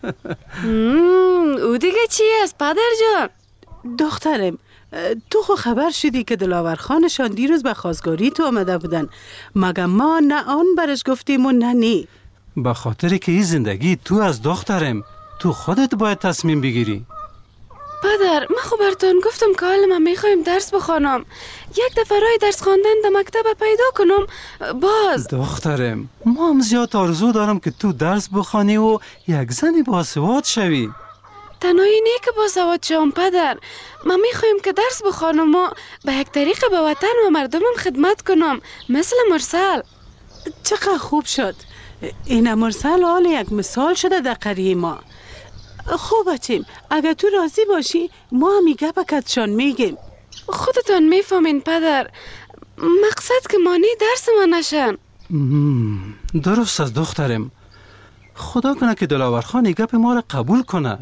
S25: او دیگه چی است پدر جان؟
S7: دخترم تو خو خبر شدی که دلاور خانشان دیروز به خواستگاری تو آمده بودن. مگه ما نه آن برش گفتیم و نه نی؟
S18: به خاطری که این زندگی تو از دخترم، تو خودت باید تصمیم بگیری.
S25: پدر من خو برتون گفتم که حالا من میخوایم درس بخوانم، یک دفعه رای درس خواندن در مکتب پیدا کنم. باز
S18: دخترم ما هم زیاد آرزو دارم که تو درس بخوانی و یک زنی باسواد شوی.
S7: تنهایی نه که با سواد شام پدر. ما میخوایم که درس بخوانم و به یک طریق به وطن و مردمم خدمت کنم مثل مرسل. چقدر خوب شد. این مرسل حال یک مثال شده در قریه ما. خوب بچیم، اگر تو راضی باشی ما هم گپ کتشان میگیم. خودتان میفهمین پدر، مقصد که مانی درس ما نشن.
S18: درست از دخترم. خدا کنه که دلاور خان گپ ما را قبول کنه.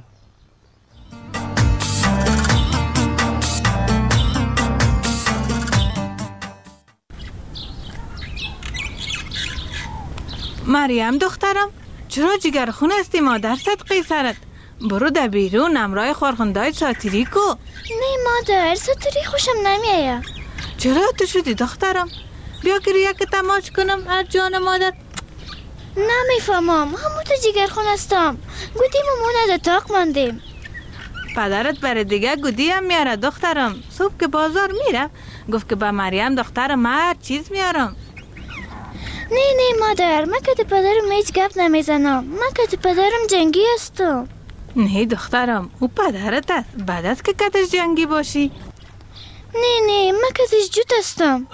S24: مریم دخترم، چرا جگرخون هستی مادر صدقی سرت؟ برو در بیرون امرای خورخندای ساتیری کو.
S9: نه مادر، ساتیری خوشم نمیایه.
S24: چرا تو شدی دخترم؟ بیا که یک تماش کنم از جان مادر.
S9: نمیفهمم، همون تو جگرخون هستم. گودی ممونه در تاق ماندیم.
S24: پدرت برای دیگه گودی هم میاره دخترم. صبح که بازار میره گفت که با مریم دخترم هر چیز میارم.
S9: نه نه مادر، من که پدرم هیچ گپ نمیزنم. من که پدرم جنگی هستم.
S24: نه دخترم، او پدرت است. بعد از که کتش جنگی باشی.
S9: نه نه، من کتش جوت هستم.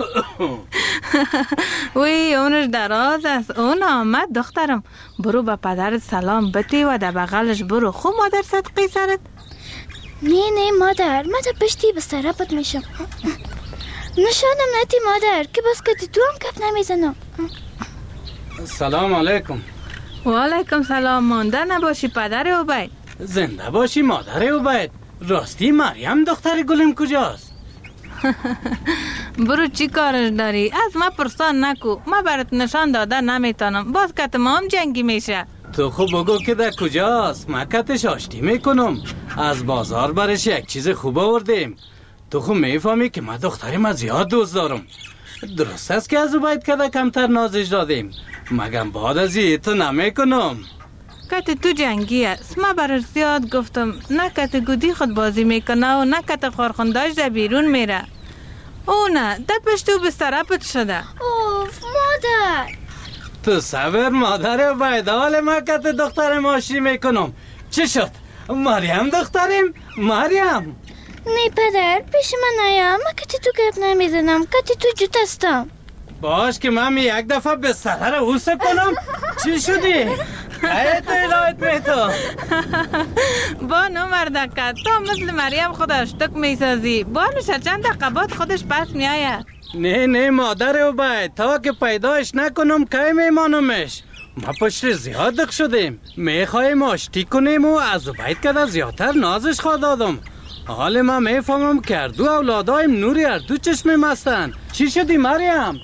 S24: وی اونش دراز است. اون آمد دخترم. برو با پدرت سلام بتی و در بغلش برو. خوب مادر صدقی سرت.
S9: نه نه مادر، من تا پشتی به سرپت میشم. نشانم نتی مادر که بس که تو هم کف نمیزنم.
S18: سلام علیکم.
S24: و علیکم سلام. مانده نباشی پدر عبید.
S18: زنده باشی مادر عبید. راستی مریم دختر گلم کجاست؟
S24: برو چی کارش داری؟ از ما پرسان نکو. ما برات نشان داده نمیتونم. باز کت ما هم جنگی میشه.
S18: تو خوب بگو که در کجاست. ما کتش آشتی میکنم. از بازار برش یک چیز خوب آوردیم. تو خود میفهمی که من دختریم از زیاد دوست دارم. درست است که از عبید کده کمتر نازش دادیم. مگم بعد از این تو نمیکنم.
S24: کت تو جنگی است. ما برش زیاد گفتم نه کت گودی خود بازی میکنه و نه کت خورخنداش در بیرون میره. او نه ده پشتو به سرپت شده.
S9: اوف مادر.
S18: تو صبر مادر عبید. حال من کت دخترم آشتی میکنم. چه شد؟ مریم دختریم؟ مریم.
S9: نه پدر، پیش من نیا. من کتی تو گپ نمیزنم. کتی تو جوت هستم.
S18: باش که من یک دفعه به سر اوسه کنم. چی شدی؟ ایت الهیت میتو.
S24: بانو مردکت، تو مثل مریم خودش تک میسازی. بانو چند دقیقات خودش پس میآید.
S18: نه نه مادر عبید، تا که پیدایش نکنم کی میمانمش. ما پشت زیاد دق شدیم. میخوایم آشتی کنیم و از عبید کده زیادتر نازش خواه دادم. حال ما میفهمم که اردو اولادایم نوری اردو چشمم هستن. چی شدی مریم؟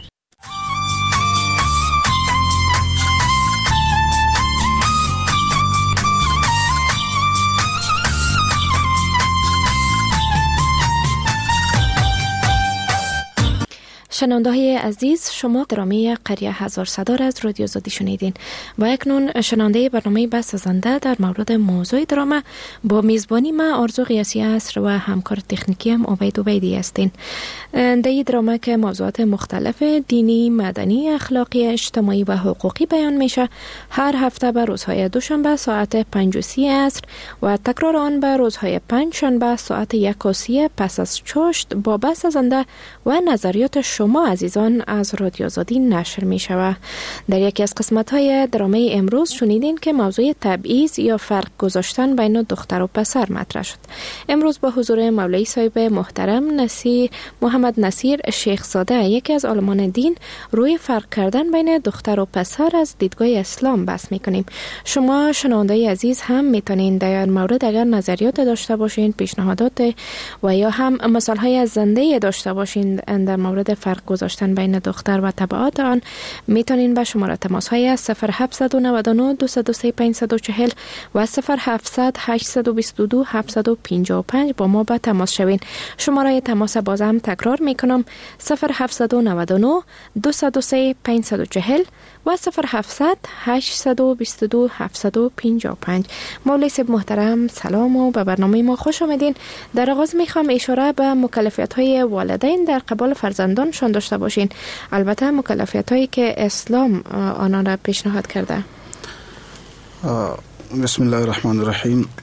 S2: شنونده های عزیز، شما درامه قریه هزار صدار از رادیو آزادی شنیدین و اکنون شنونده برنامه بحث زنده در مورد موضوع درامه با میزبانی ما آرزو قیاسی عصر و همکار تکنیکی هم عبید عبیدی هستین. در این درامه که موضوعات مختلف دینی، مدنی، اخلاقی، اجتماعی و حقوقی بیان میشه، هر هفته به روزهای دوشنبه ساعت پنج و سی عصر و تکرار آن به روزهای پنج شنبه ساعت یک و سی پس از چاشت با بحث زنده و نظریات شما ما عزیزان از رادیو آزادی نشر می شود. در یکی از قسمت های درامه امروز شنیدین که موضوع تبعیض یا فرق گذاشتن بین دختر و پسر مطرح شد. امروز با حضور مولوی صاحب محترم نصیر محمد نصیر شیخ زاده، یکی از عالمان دین، روی فرق کردن بین دختر و پسر از دیدگاه اسلام بحث می کنیم. شما شنونده عزیز هم می توانید در مورد اگر نظریات داشته باشین، پیشنهادات و یا هم مثال های زنده داشته باشین در مورد فرق گذاشتن بین دختر و تبعات آن، میتونین به شماره تماس های صفر هفت نه نه دو صفر سه پنج چهار صفر و صفر هفت هشت دو دو هفت پنج پنج با ما به تماس شوین. شماره تماس بازم تکرار میکنم صفر هفت نه نه دو صفر سه پنج چهار صفر و صفر هفت هشت دو دو هفت پنج پنج. مولوی صاحب محترم سلام و به برنامه ما خوش آمدین. در آغاز میخوام اشاره به مکلفیت های والدین در قبال فرزندانشان داشته باشین، البته مکلفیت هایی که اسلام آنها را پیشنهاد کرده.
S10: بسم الله الرحمن الرحیم.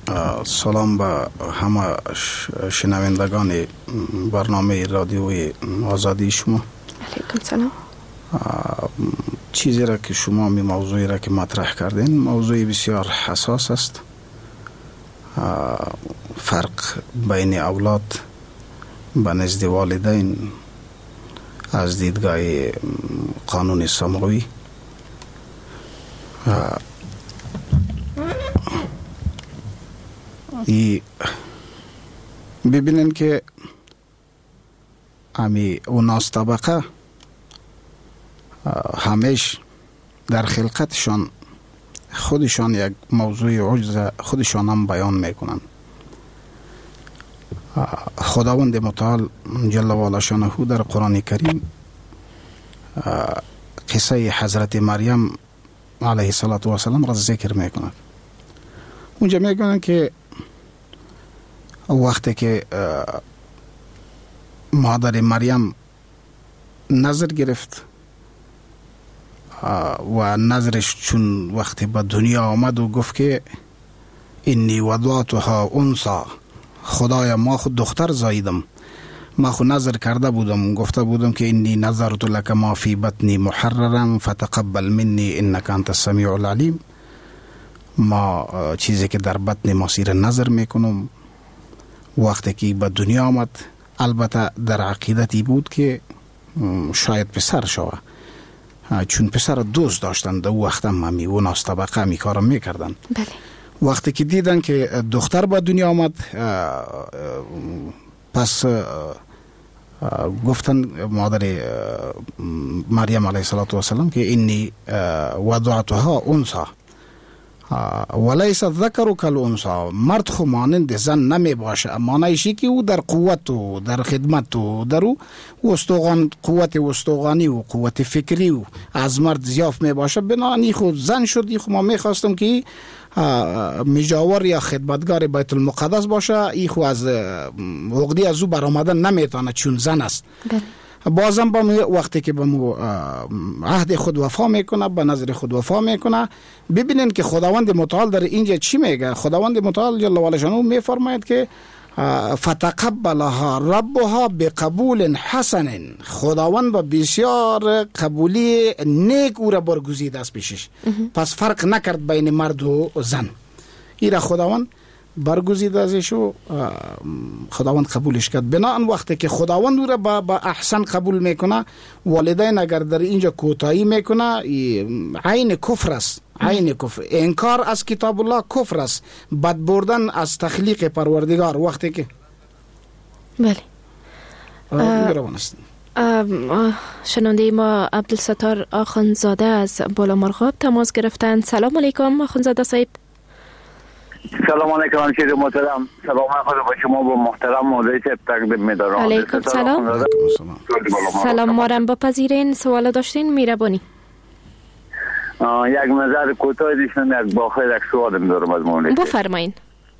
S10: سلام به همه شنوندگان برنامه رادیوی آزادی شما.
S2: علیکم سلام.
S10: چیزی را که شما می موضوعی را که مطرح کردین موضوعی بسیار حساس است. فرق بین اولاد به نزد والدین از دیدگاه قانون سماوی ای ببینن که امی اوناس طبقه همیش در خلقتشان خودشان یک موضوع عجز خودشان هم بیان میکنن. خداوند متعال جل و علا شانه در قرآن کریم قصه حضرت مریم علیه السلام را ذکر میکنند. اونجا میگن که وقتی که مادر مریم نظر گرفت و نظرش چون وقتی به دنیا آمد و گفت که اینی وضعتها انثی، خدایا ما خود دختر زاییدم، ما خود نظر کرده بودم گفته بودم که اینی نظرت لک ما فی بطنی محررا فتقبل منی انک انت السمیع العلیم، ما چیزی که در بطن ما سیر نظر میکنم. وقتی که به دنیا آمد البته در عقیدتی بود که شاید پسر شوه، چون پسر دوست داشتن در وقت هم همی و ناس طبقه همی کارم میکردن.
S2: بله.
S10: وقتی که دیدن که دختر به دنیا آمد پس گفتن مادر مریم علیه السلام که اینی وضعتها انثی ولیس الذکر کالانثی، مرد خو مانند زن نمی باشه، معنیشی که او در قوت و در خدمت و در او استوغان قوت استوغانی و قوت فکری و از مرد زیاف می باشه. بنابراین خود زن شد. خو ما می خواستم که مجاور یا خدمتگار بیت المقدس باشه. ای خو از عقدی از او برآمدن نمیتونه چون زن است. بازم با وقتی که به مو عهد خود وفا میکنه، به نظر خود وفا میکنه. ببینین که خداوند متعال در اینجا چی میگه. خداوند متعال جل و علا شانه میفرماید که فتقبلها ربها بقبول حسن، خداوند با بسیار قبولی نیک او را برگزید است پیشش. پس فرق نکرد بین مرد و زن. ای را خداوند برگزید ازش و خداوند قبولش کرد. بناهن وقتی که خداوند او را با, با احسن قبول میکنه، والدین اگر در اینجا کوتاهی میکنه عین کفر است. عین کفر، انکار از کتاب الله کفر است، بد بردن از تخلیق پروردگار. وقتی که
S2: بله شنونده ما عبدالستار آخوندزاده از بالامرغاب تماس گرفتند. سلام علیکم آخوندزاده صاحب.
S11: سلام علیکم همشیر محترم. سلام خود با شما با محترم مولوی صاحب تقدیم می‌دارم.
S2: علیکم سلام. سلام مارم بپذیرین. سوال داشتین میربانی.
S11: یک نظر کوتاه دیشتن یک باخیر یک سوال می‌دارم از مولوی.
S2: بفرمایین.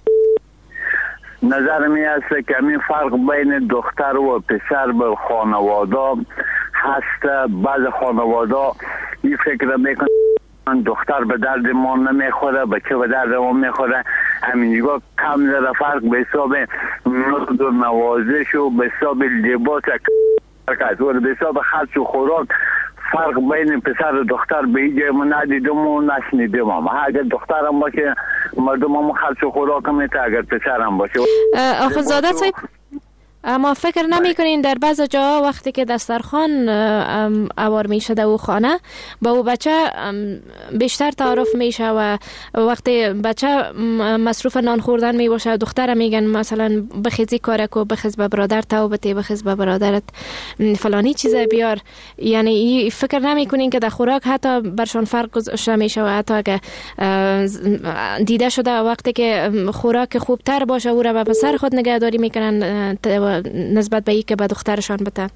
S11: نظر می است که همین فرق بین دختر و پسر به خانواده هست. بعض خانواده این فکر میکنن دختر به درد ما نمیخوره، بچه به درد ما میخوره. همینجا کم زده فرق به حساب نزد و نوازش و به حساب لباس و به حساب خرچ و خوراک فرق بین پسر و دختر به اینجا ما ندیدم و نشنیدم. اگر دختر هم باشه مردم هم خرچ و خوراک هم میته، اگر پسر هم باشه.
S2: آخوندزاده صاحب اما فکر نمی کنین در بعض جاها وقتی که دسترخوان اوار می شده و خانه با او بچه بیشتر تعارف میشه و وقتی بچه مصروف نان خوردن می باشه دختر میگن مثلا بخیزی کارکو، بخیز به برادر توبتی، بخیز به برادرت فلانی چیز بیار. یعنی فکر نمی کنین که در خوراک حتی برشان فرق گذاشته میشه و حتی اگه دیده شده وقتی که خوراک خوبتر باشه او را به پسر خود نگهداری میکنن نسبت به ای که به دخترشان بتن.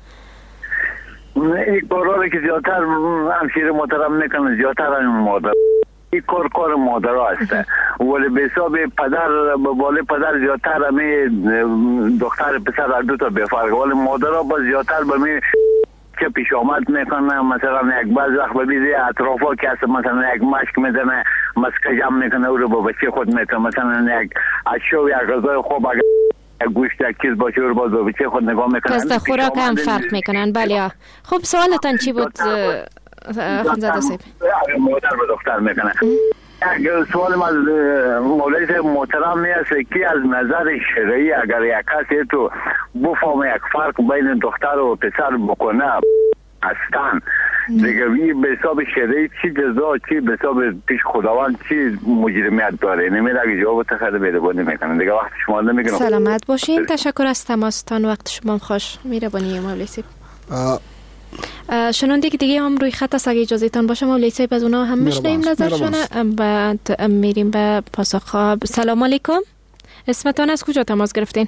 S11: این کارا که زیادتر همشیر محترم میکنه زیادتر هم مادر این کار کار مادر هست. ولی به حساب پدر به بالا پدر زیادتر همی دختر پسر هر دو تا بفرق، ولی مادر ها با زیادتر به می چه پیش آمد میکنه. مثلا یک بعض وقت ببینید اطرافا کسی مثلا یک مشک میزنه مسکه جمع میکنه او رو با بچه خود میتونه مثلا یک اشو یک غذای خوب اگر گوشت یک چیز باشه رو باز با بچه خود نگاه میکنن.
S12: پس در خوراک هم فرق میکنن. بله. خب سوالتان چی بود خانزاده صاحب؟
S11: مادر به دختر میکنه. یک سوال از مولوی صاحب محترم میشه که از نظر شرعی اگر یک کسی تو بفهمه یک فرق بین دختر و پسر بکنه هستن دیگه به حساب شرعی چی جزا چی به حساب پیش خداوند چی مجرمیت داره؟ نمیده اگه جواب تخیل بیدبانی میکنه دیگه وقت شما نمیگنم.
S12: سلامت باشین. تشکر از تماستان. وقت شما خوش. میربانی مولوی صاحب. شنونده که دیگه هم روی خط است اگه اجازه تان باشه مولوی صاحب از اونا هم میشنیم نظرشونه بعد میریم به پاسخ. سلام علیکم. اسمتان از کجا تماس گرفتین؟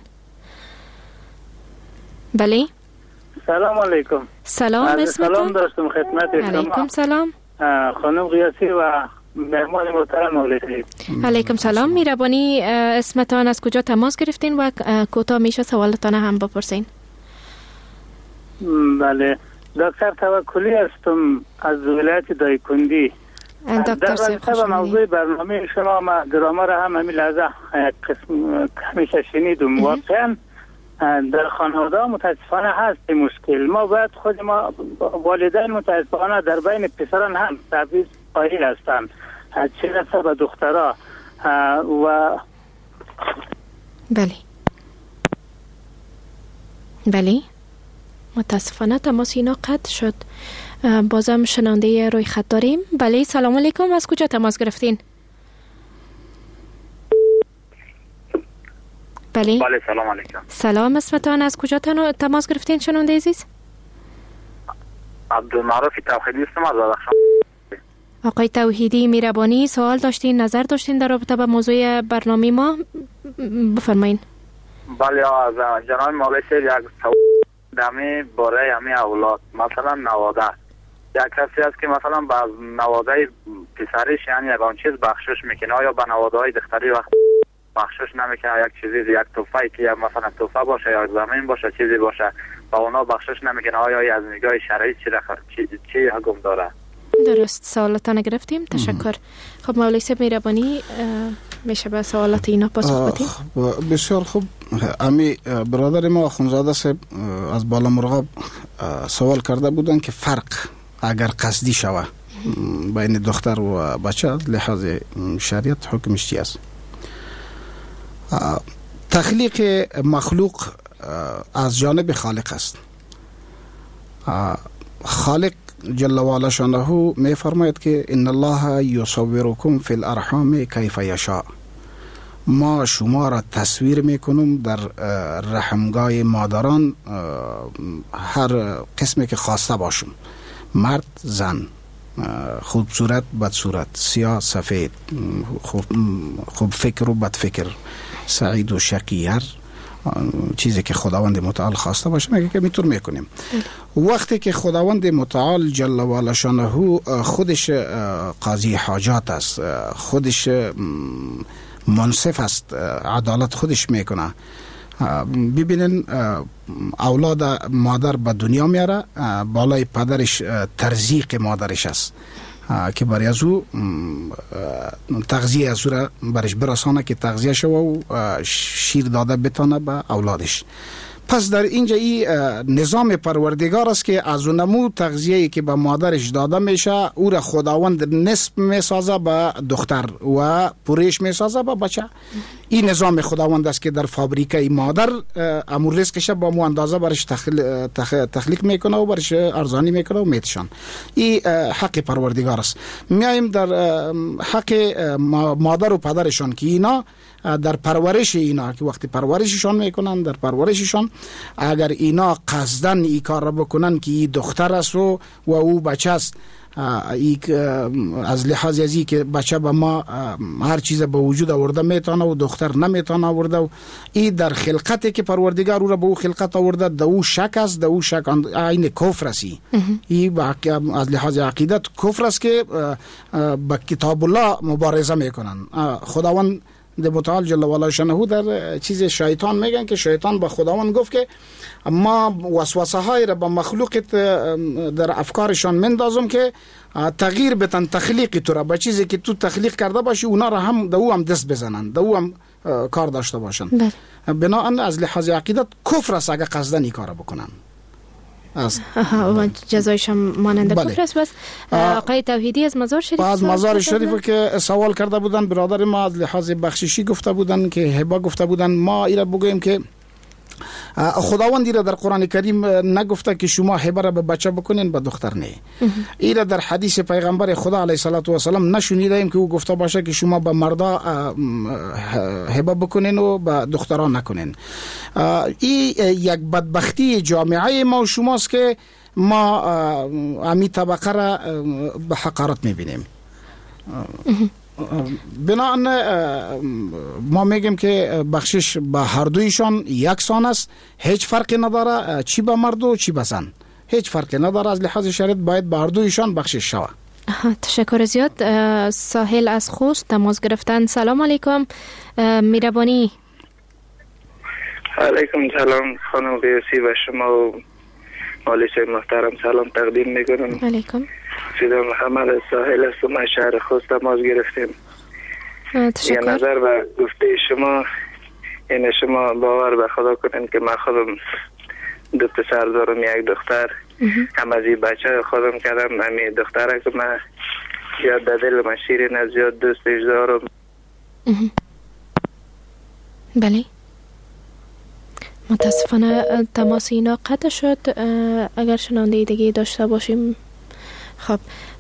S12: بله.
S14: سلام علیکم.
S12: سلام اسمتان؟
S14: سلام داشتم خدمت شما.
S12: علیکم سلام.
S14: خانم قیاسی و مهمان محترم مولوی صاحب.
S12: علیکم سلام. میربانی اسمتان از کجا تماس گرفتین و کوتاه میشه سوالتان هم بپرسین؟
S14: بله دکتر توکلی هستم از ولایت دایکندی.
S12: دکتر
S14: صاحب موضوع برنامه شما ما درامه را هم همین لحظه قسم همیشه شنیدم. واقعا در خانواده متاسفانه هست مشکل. ما باید خود ما والدین متاسفانه در بین پسران هم تبعیض قائل هستند چه رسه به دخترها و
S12: بله بله متاسفانه تماس اینا قطع شد. بازم شنونده روی خط داریم. بله سلام علیکم. از کجا تماس گرفتین؟ بله
S15: بله سلام علیکم.
S12: سلام اسمتان از کجا تماس گرفتین شنونده عزیز؟
S15: عبدالمعروف توحیدی هستم از بدخشان.
S12: آقای توحیدی میربانی سوال داشتین نظر داشتین در رابطه با موضوع برنامه ما بفرمایین.
S15: بله از جناب مولوی صاحب یک سوال دمی برای همین اولاد مثلا نواده یک کسی است که مثلا با نواده پسریش یعنی یک چیز بخشش میکنه آیا با نواده های دختری وقت بخشش نمیکنه یک چیزی یک توفایی که مثلا توفه باشه یا زمین باشه چیزی باشه با اونا بخشش نمیکنه آیا از نگاه شرعی چی رخ... چی چی حکم داره؟
S12: درست سوالتان گرفتیم. تشکر. خب مولوی صاحب میربانی میشه به سوالات اینا پاسخ بدیم؟
S10: بسیار خوب. امی برادر ما خانزاده صاحب از بالا مرغاب سوال کرده بودن که فرق اگر قصدی شوه بین دختر و بچه لحاظ شریعت حکمش چی است؟ تخلیق مخلوق از جانب خالق است. خالق جل و علا شانه می فرماید که ان الله یصورکم فی الارحام کیف یشاء. ما شما را تصویر میکنم در رحمگاه مادران هر قسمی که خواسته باشم، مرد زن، خوبصورت بدصورت، سیاه سفید، خوب, خوب فکر و بد فکر، سعید و شقی، هر چیزی که خداوند متعال خواسته باشه میگه که میتون میکنیم. وقتی که خداوند متعال جل و علا شانه خودش قاضی حاجات است، خودش منصف است، عدالت خودش میکنه. ببینن اولاد مادر به دنیا میاره، بالای پدرش ترزیق مادرش است که برای از او تغذیه از او را برش برسانه که تغذیه شو و شیر داده بتانه به اولادش. پس در اینجا این نظام پروردگار است که از اونمو تغذیه‌ای که به مادرش داده میشه او را خداوند نصف میسازه به دختر و پوریش میسازه به بچه. این نظام خداوند است که در فابریکه مادر امور رزقش با مو اندازه برش تخل... تخ... تخلیق میکنه و برش ارزانی میکنه و میتشان. این حق پروردگار است. میایم در حق مادر و پدرشان که اینا در پرورش اینا که وقتی پرورششان میکنن، در پرورششان اگر اینا قصدن ای کار را بکنن که ای دختر است و و او بچه است، ای از لحاظ ازی که بچه به ما هر چیز به وجود آورده میتونه و دختر نمیتونه آورده و ای در خلقتی که پروردگار او را به او خلقت آورده د او شک است، د او شک این کفر است. ای از لحاظ عقیدت کفر است که با کتاب الله مبارزه میکنن. خداوند ده متعال جل و علا شانه در چیز شیطان میگن که شیطان به خداوند گفت که ما وسوسه های را به مخلوقت در افکارشان مندازم که تغییر بتن تخلیق تو را به چیزی که تو تخلیق کرده باشی اونا را هم دو هم دست بزنن دو هم کار داشته باشن. بناهن از لحاظ عقیدت کفر است اگه قصدن این کار بکنن.
S12: از جزایشم مانند کفر است. بس آقای توحیدی از مزار شریف
S10: از مزار شریف که سوال کرده بودن برادر ما از لحاظ بخششی گفته بودن که هبه گفته بودن ما ایره بگویم که خداوند را در قرآن کریم نگفته که شما هبه را به بچه بکنین به دختر نه. ایره در حدیث پیغمبر خدا علیه الصلاة و السلام نشنیده ایم که او گفته باشه که شما به مردا هبه بکنین و به دختران نکنین. این یک بدبختی جامعه ما و شماست که ما امی طبقه را به حقارت میبینیم. بنابراین ما میگیم که بخشش به هر دویشان یکسان است، هیچ فرقی نداره چی به مرد و چی به زن، هیچ فرقی نداره. از لحاظ شریعت باید به هر دویشان بخشش شود.
S12: تشکر زیاد. ساحل از خوست تماس گرفتن. سلام علیکم میربانی.
S13: علیکم سلام خانم قیاسی و شما و مالی صاحب محترم سلام تقدیم میکنم.
S12: علیکم.
S13: فیدا محمد از ساحل است و ما شهر خوست تماس گرفتیم.
S12: تشکر.
S13: یه نظر به گفته شما، یعنی شما باور به خدا کنین که من خودم دو پسر دارم یک دختر. هم از این بچه خودم کردم همی دختره که من زیاد به دل من شیرین از زیاد دوستش دارم.
S12: بله متاسفانه تماس اینا قطع شد. اگر شنونده دیگه داشته باشیم. خب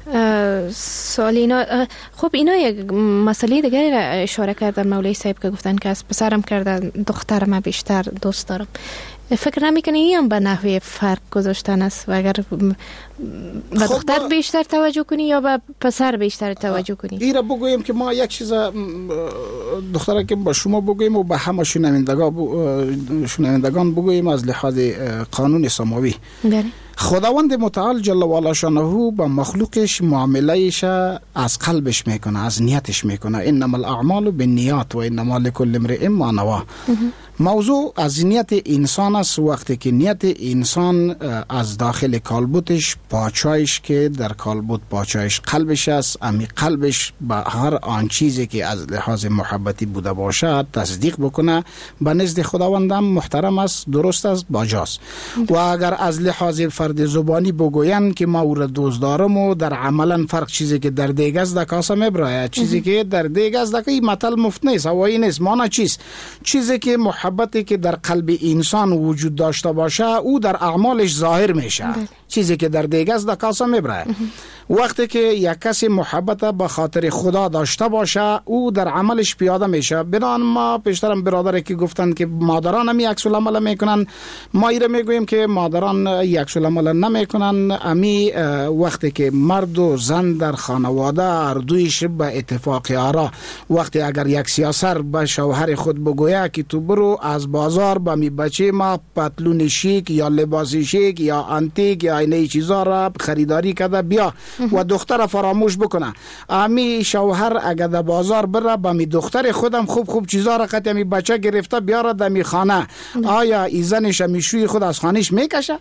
S12: سوال اینا خب اینا یک مسئله دیگه را اشاره کردن مولوی صاحب که گفتن که از پسرم کردن دخترم بیشتر دوست دارم. فکر نمیکنی این هم به نحوه فرق گذاشتن است و اگر به دختر با... بیشتر توجه کنی یا به پسر بیشتر توجه کنی؟ این را بگویم که ما یک چیز دختره که با شما بگویم و به همه شنوندگان شنوندگان بگویم از لحاظ قانون سماوی. بله. خداوند متعال جل و علا شانه با مخلوقش معاملهش از قلبش میکنه، از نیتش میکنه. انما الاعمال بالنیات و انما لكل امرئ ما نوى. موضوع از نیت انسان است. وقتی که نیت انسان از داخل کالبوتش پاچایش که در کالبوت پاچایش قلبش است، امی قلبش به هر آن چیزی که از لحاظ محبتی بوده باشد تصدیق بکنه، به نزد خداوندم محترم است، درست است، باجاست. و اگر از لحاظ فرد زبانی بگوین که ما او را دوست دارم و در عملا فرق چیزی که در دیگ است در کاسه میبراید، چیزی که در دیگ است در این مطل مفت نیست، هوایی نیست، مانا چیست؟ چیزی که محبتی که در قلب انسان وجود داشته باشه او در اعمالش ظاهر میشه. چیزی که در دیگ است در کاسه میبراید. وقتی که یک کسی محبت به خاطر خدا داشته باشه او در عملش پیاده میشه. بنان ما پیشترم برادری که گفتند که مادران هم عکس العمل میکنن، ما ایره میگوییم که مادران عکس العمل نمیکنن. امی وقتی که مرد و زن در خانواده هر دویش به اتفاق آرا، وقتی اگر یک سیاسر به شوهر خود بگویه که تو برو از بازار با می بچه ما پتلون شیک یا لباس شیک یا انتیک یا اینه چیزا را خریداری کرده بیا و دختر فراموش بکنه، امی شوهر اگر در بازار بره با می دختر خودم خوب خوب چیزا را قطع می بچه گرفته بیاره در می خانه، آیا ای زنش میشوی خود از خانهش میکشه؟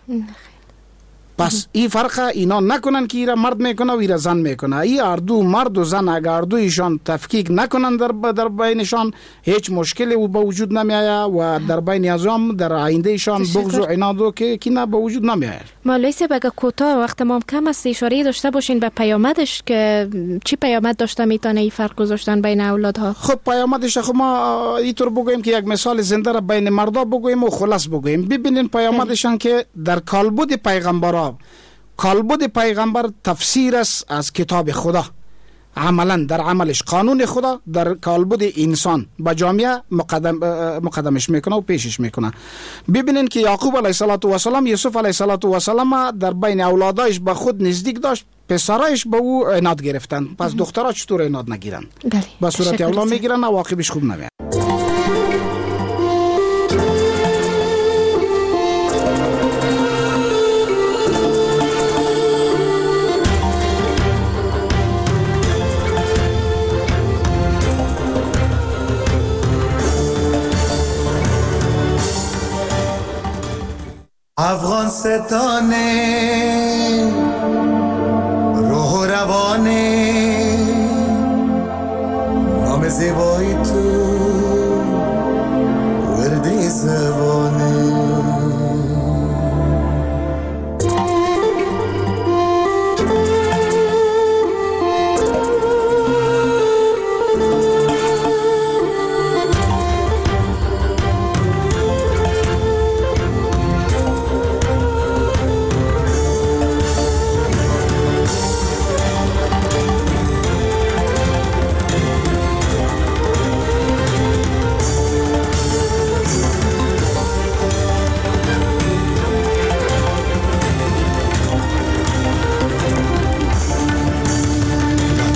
S12: پس این فرق اینا نکنن که ایرا مرد میکنه و ایرا زن میکنه. ای اردو مرد و زن اگر اردو ایشان تفکیک نکنن در در بینشان هیچ مشکلی و به وجود نمیآید و در بین ازام در آینده ایشان بغض و عناد و که کی نه به وجود نمیآید. مولوی صاحب اگر کوتاه وقت ما کم است اشاره داشته باشین به پیامدش که چی پیامد داشته میتونه این فرق گذاشتن بین اولادها؟ خب
S10: پیامدش خب ما اینطور بگویم که یک مثال زنده را بین مردا بگویم و خلاص بگویم. ببینین پیامدشان که در کالبد پیغمبران کالبد پیغمبر تفسیر است از کتاب خدا، عملا در عملش قانون خدا در کالبد انسان با جامعه مقدم مقدمش میکنه و پیشش میکنه. ببینین که یعقوب علیه السلام یوسف علیه السلام در بین اولادایش به خود نزدیک داشت، پسرایش به او عناد گرفتن، پس دخترها چطور عناد نگیرن؟ به صورت اولا میگیرن و عاقبش خوب نمیاد.
S5: افغان ستانه روح و روانه نام زیبایی تو وردی زبانه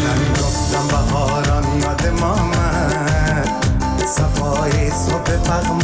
S5: صفای صبح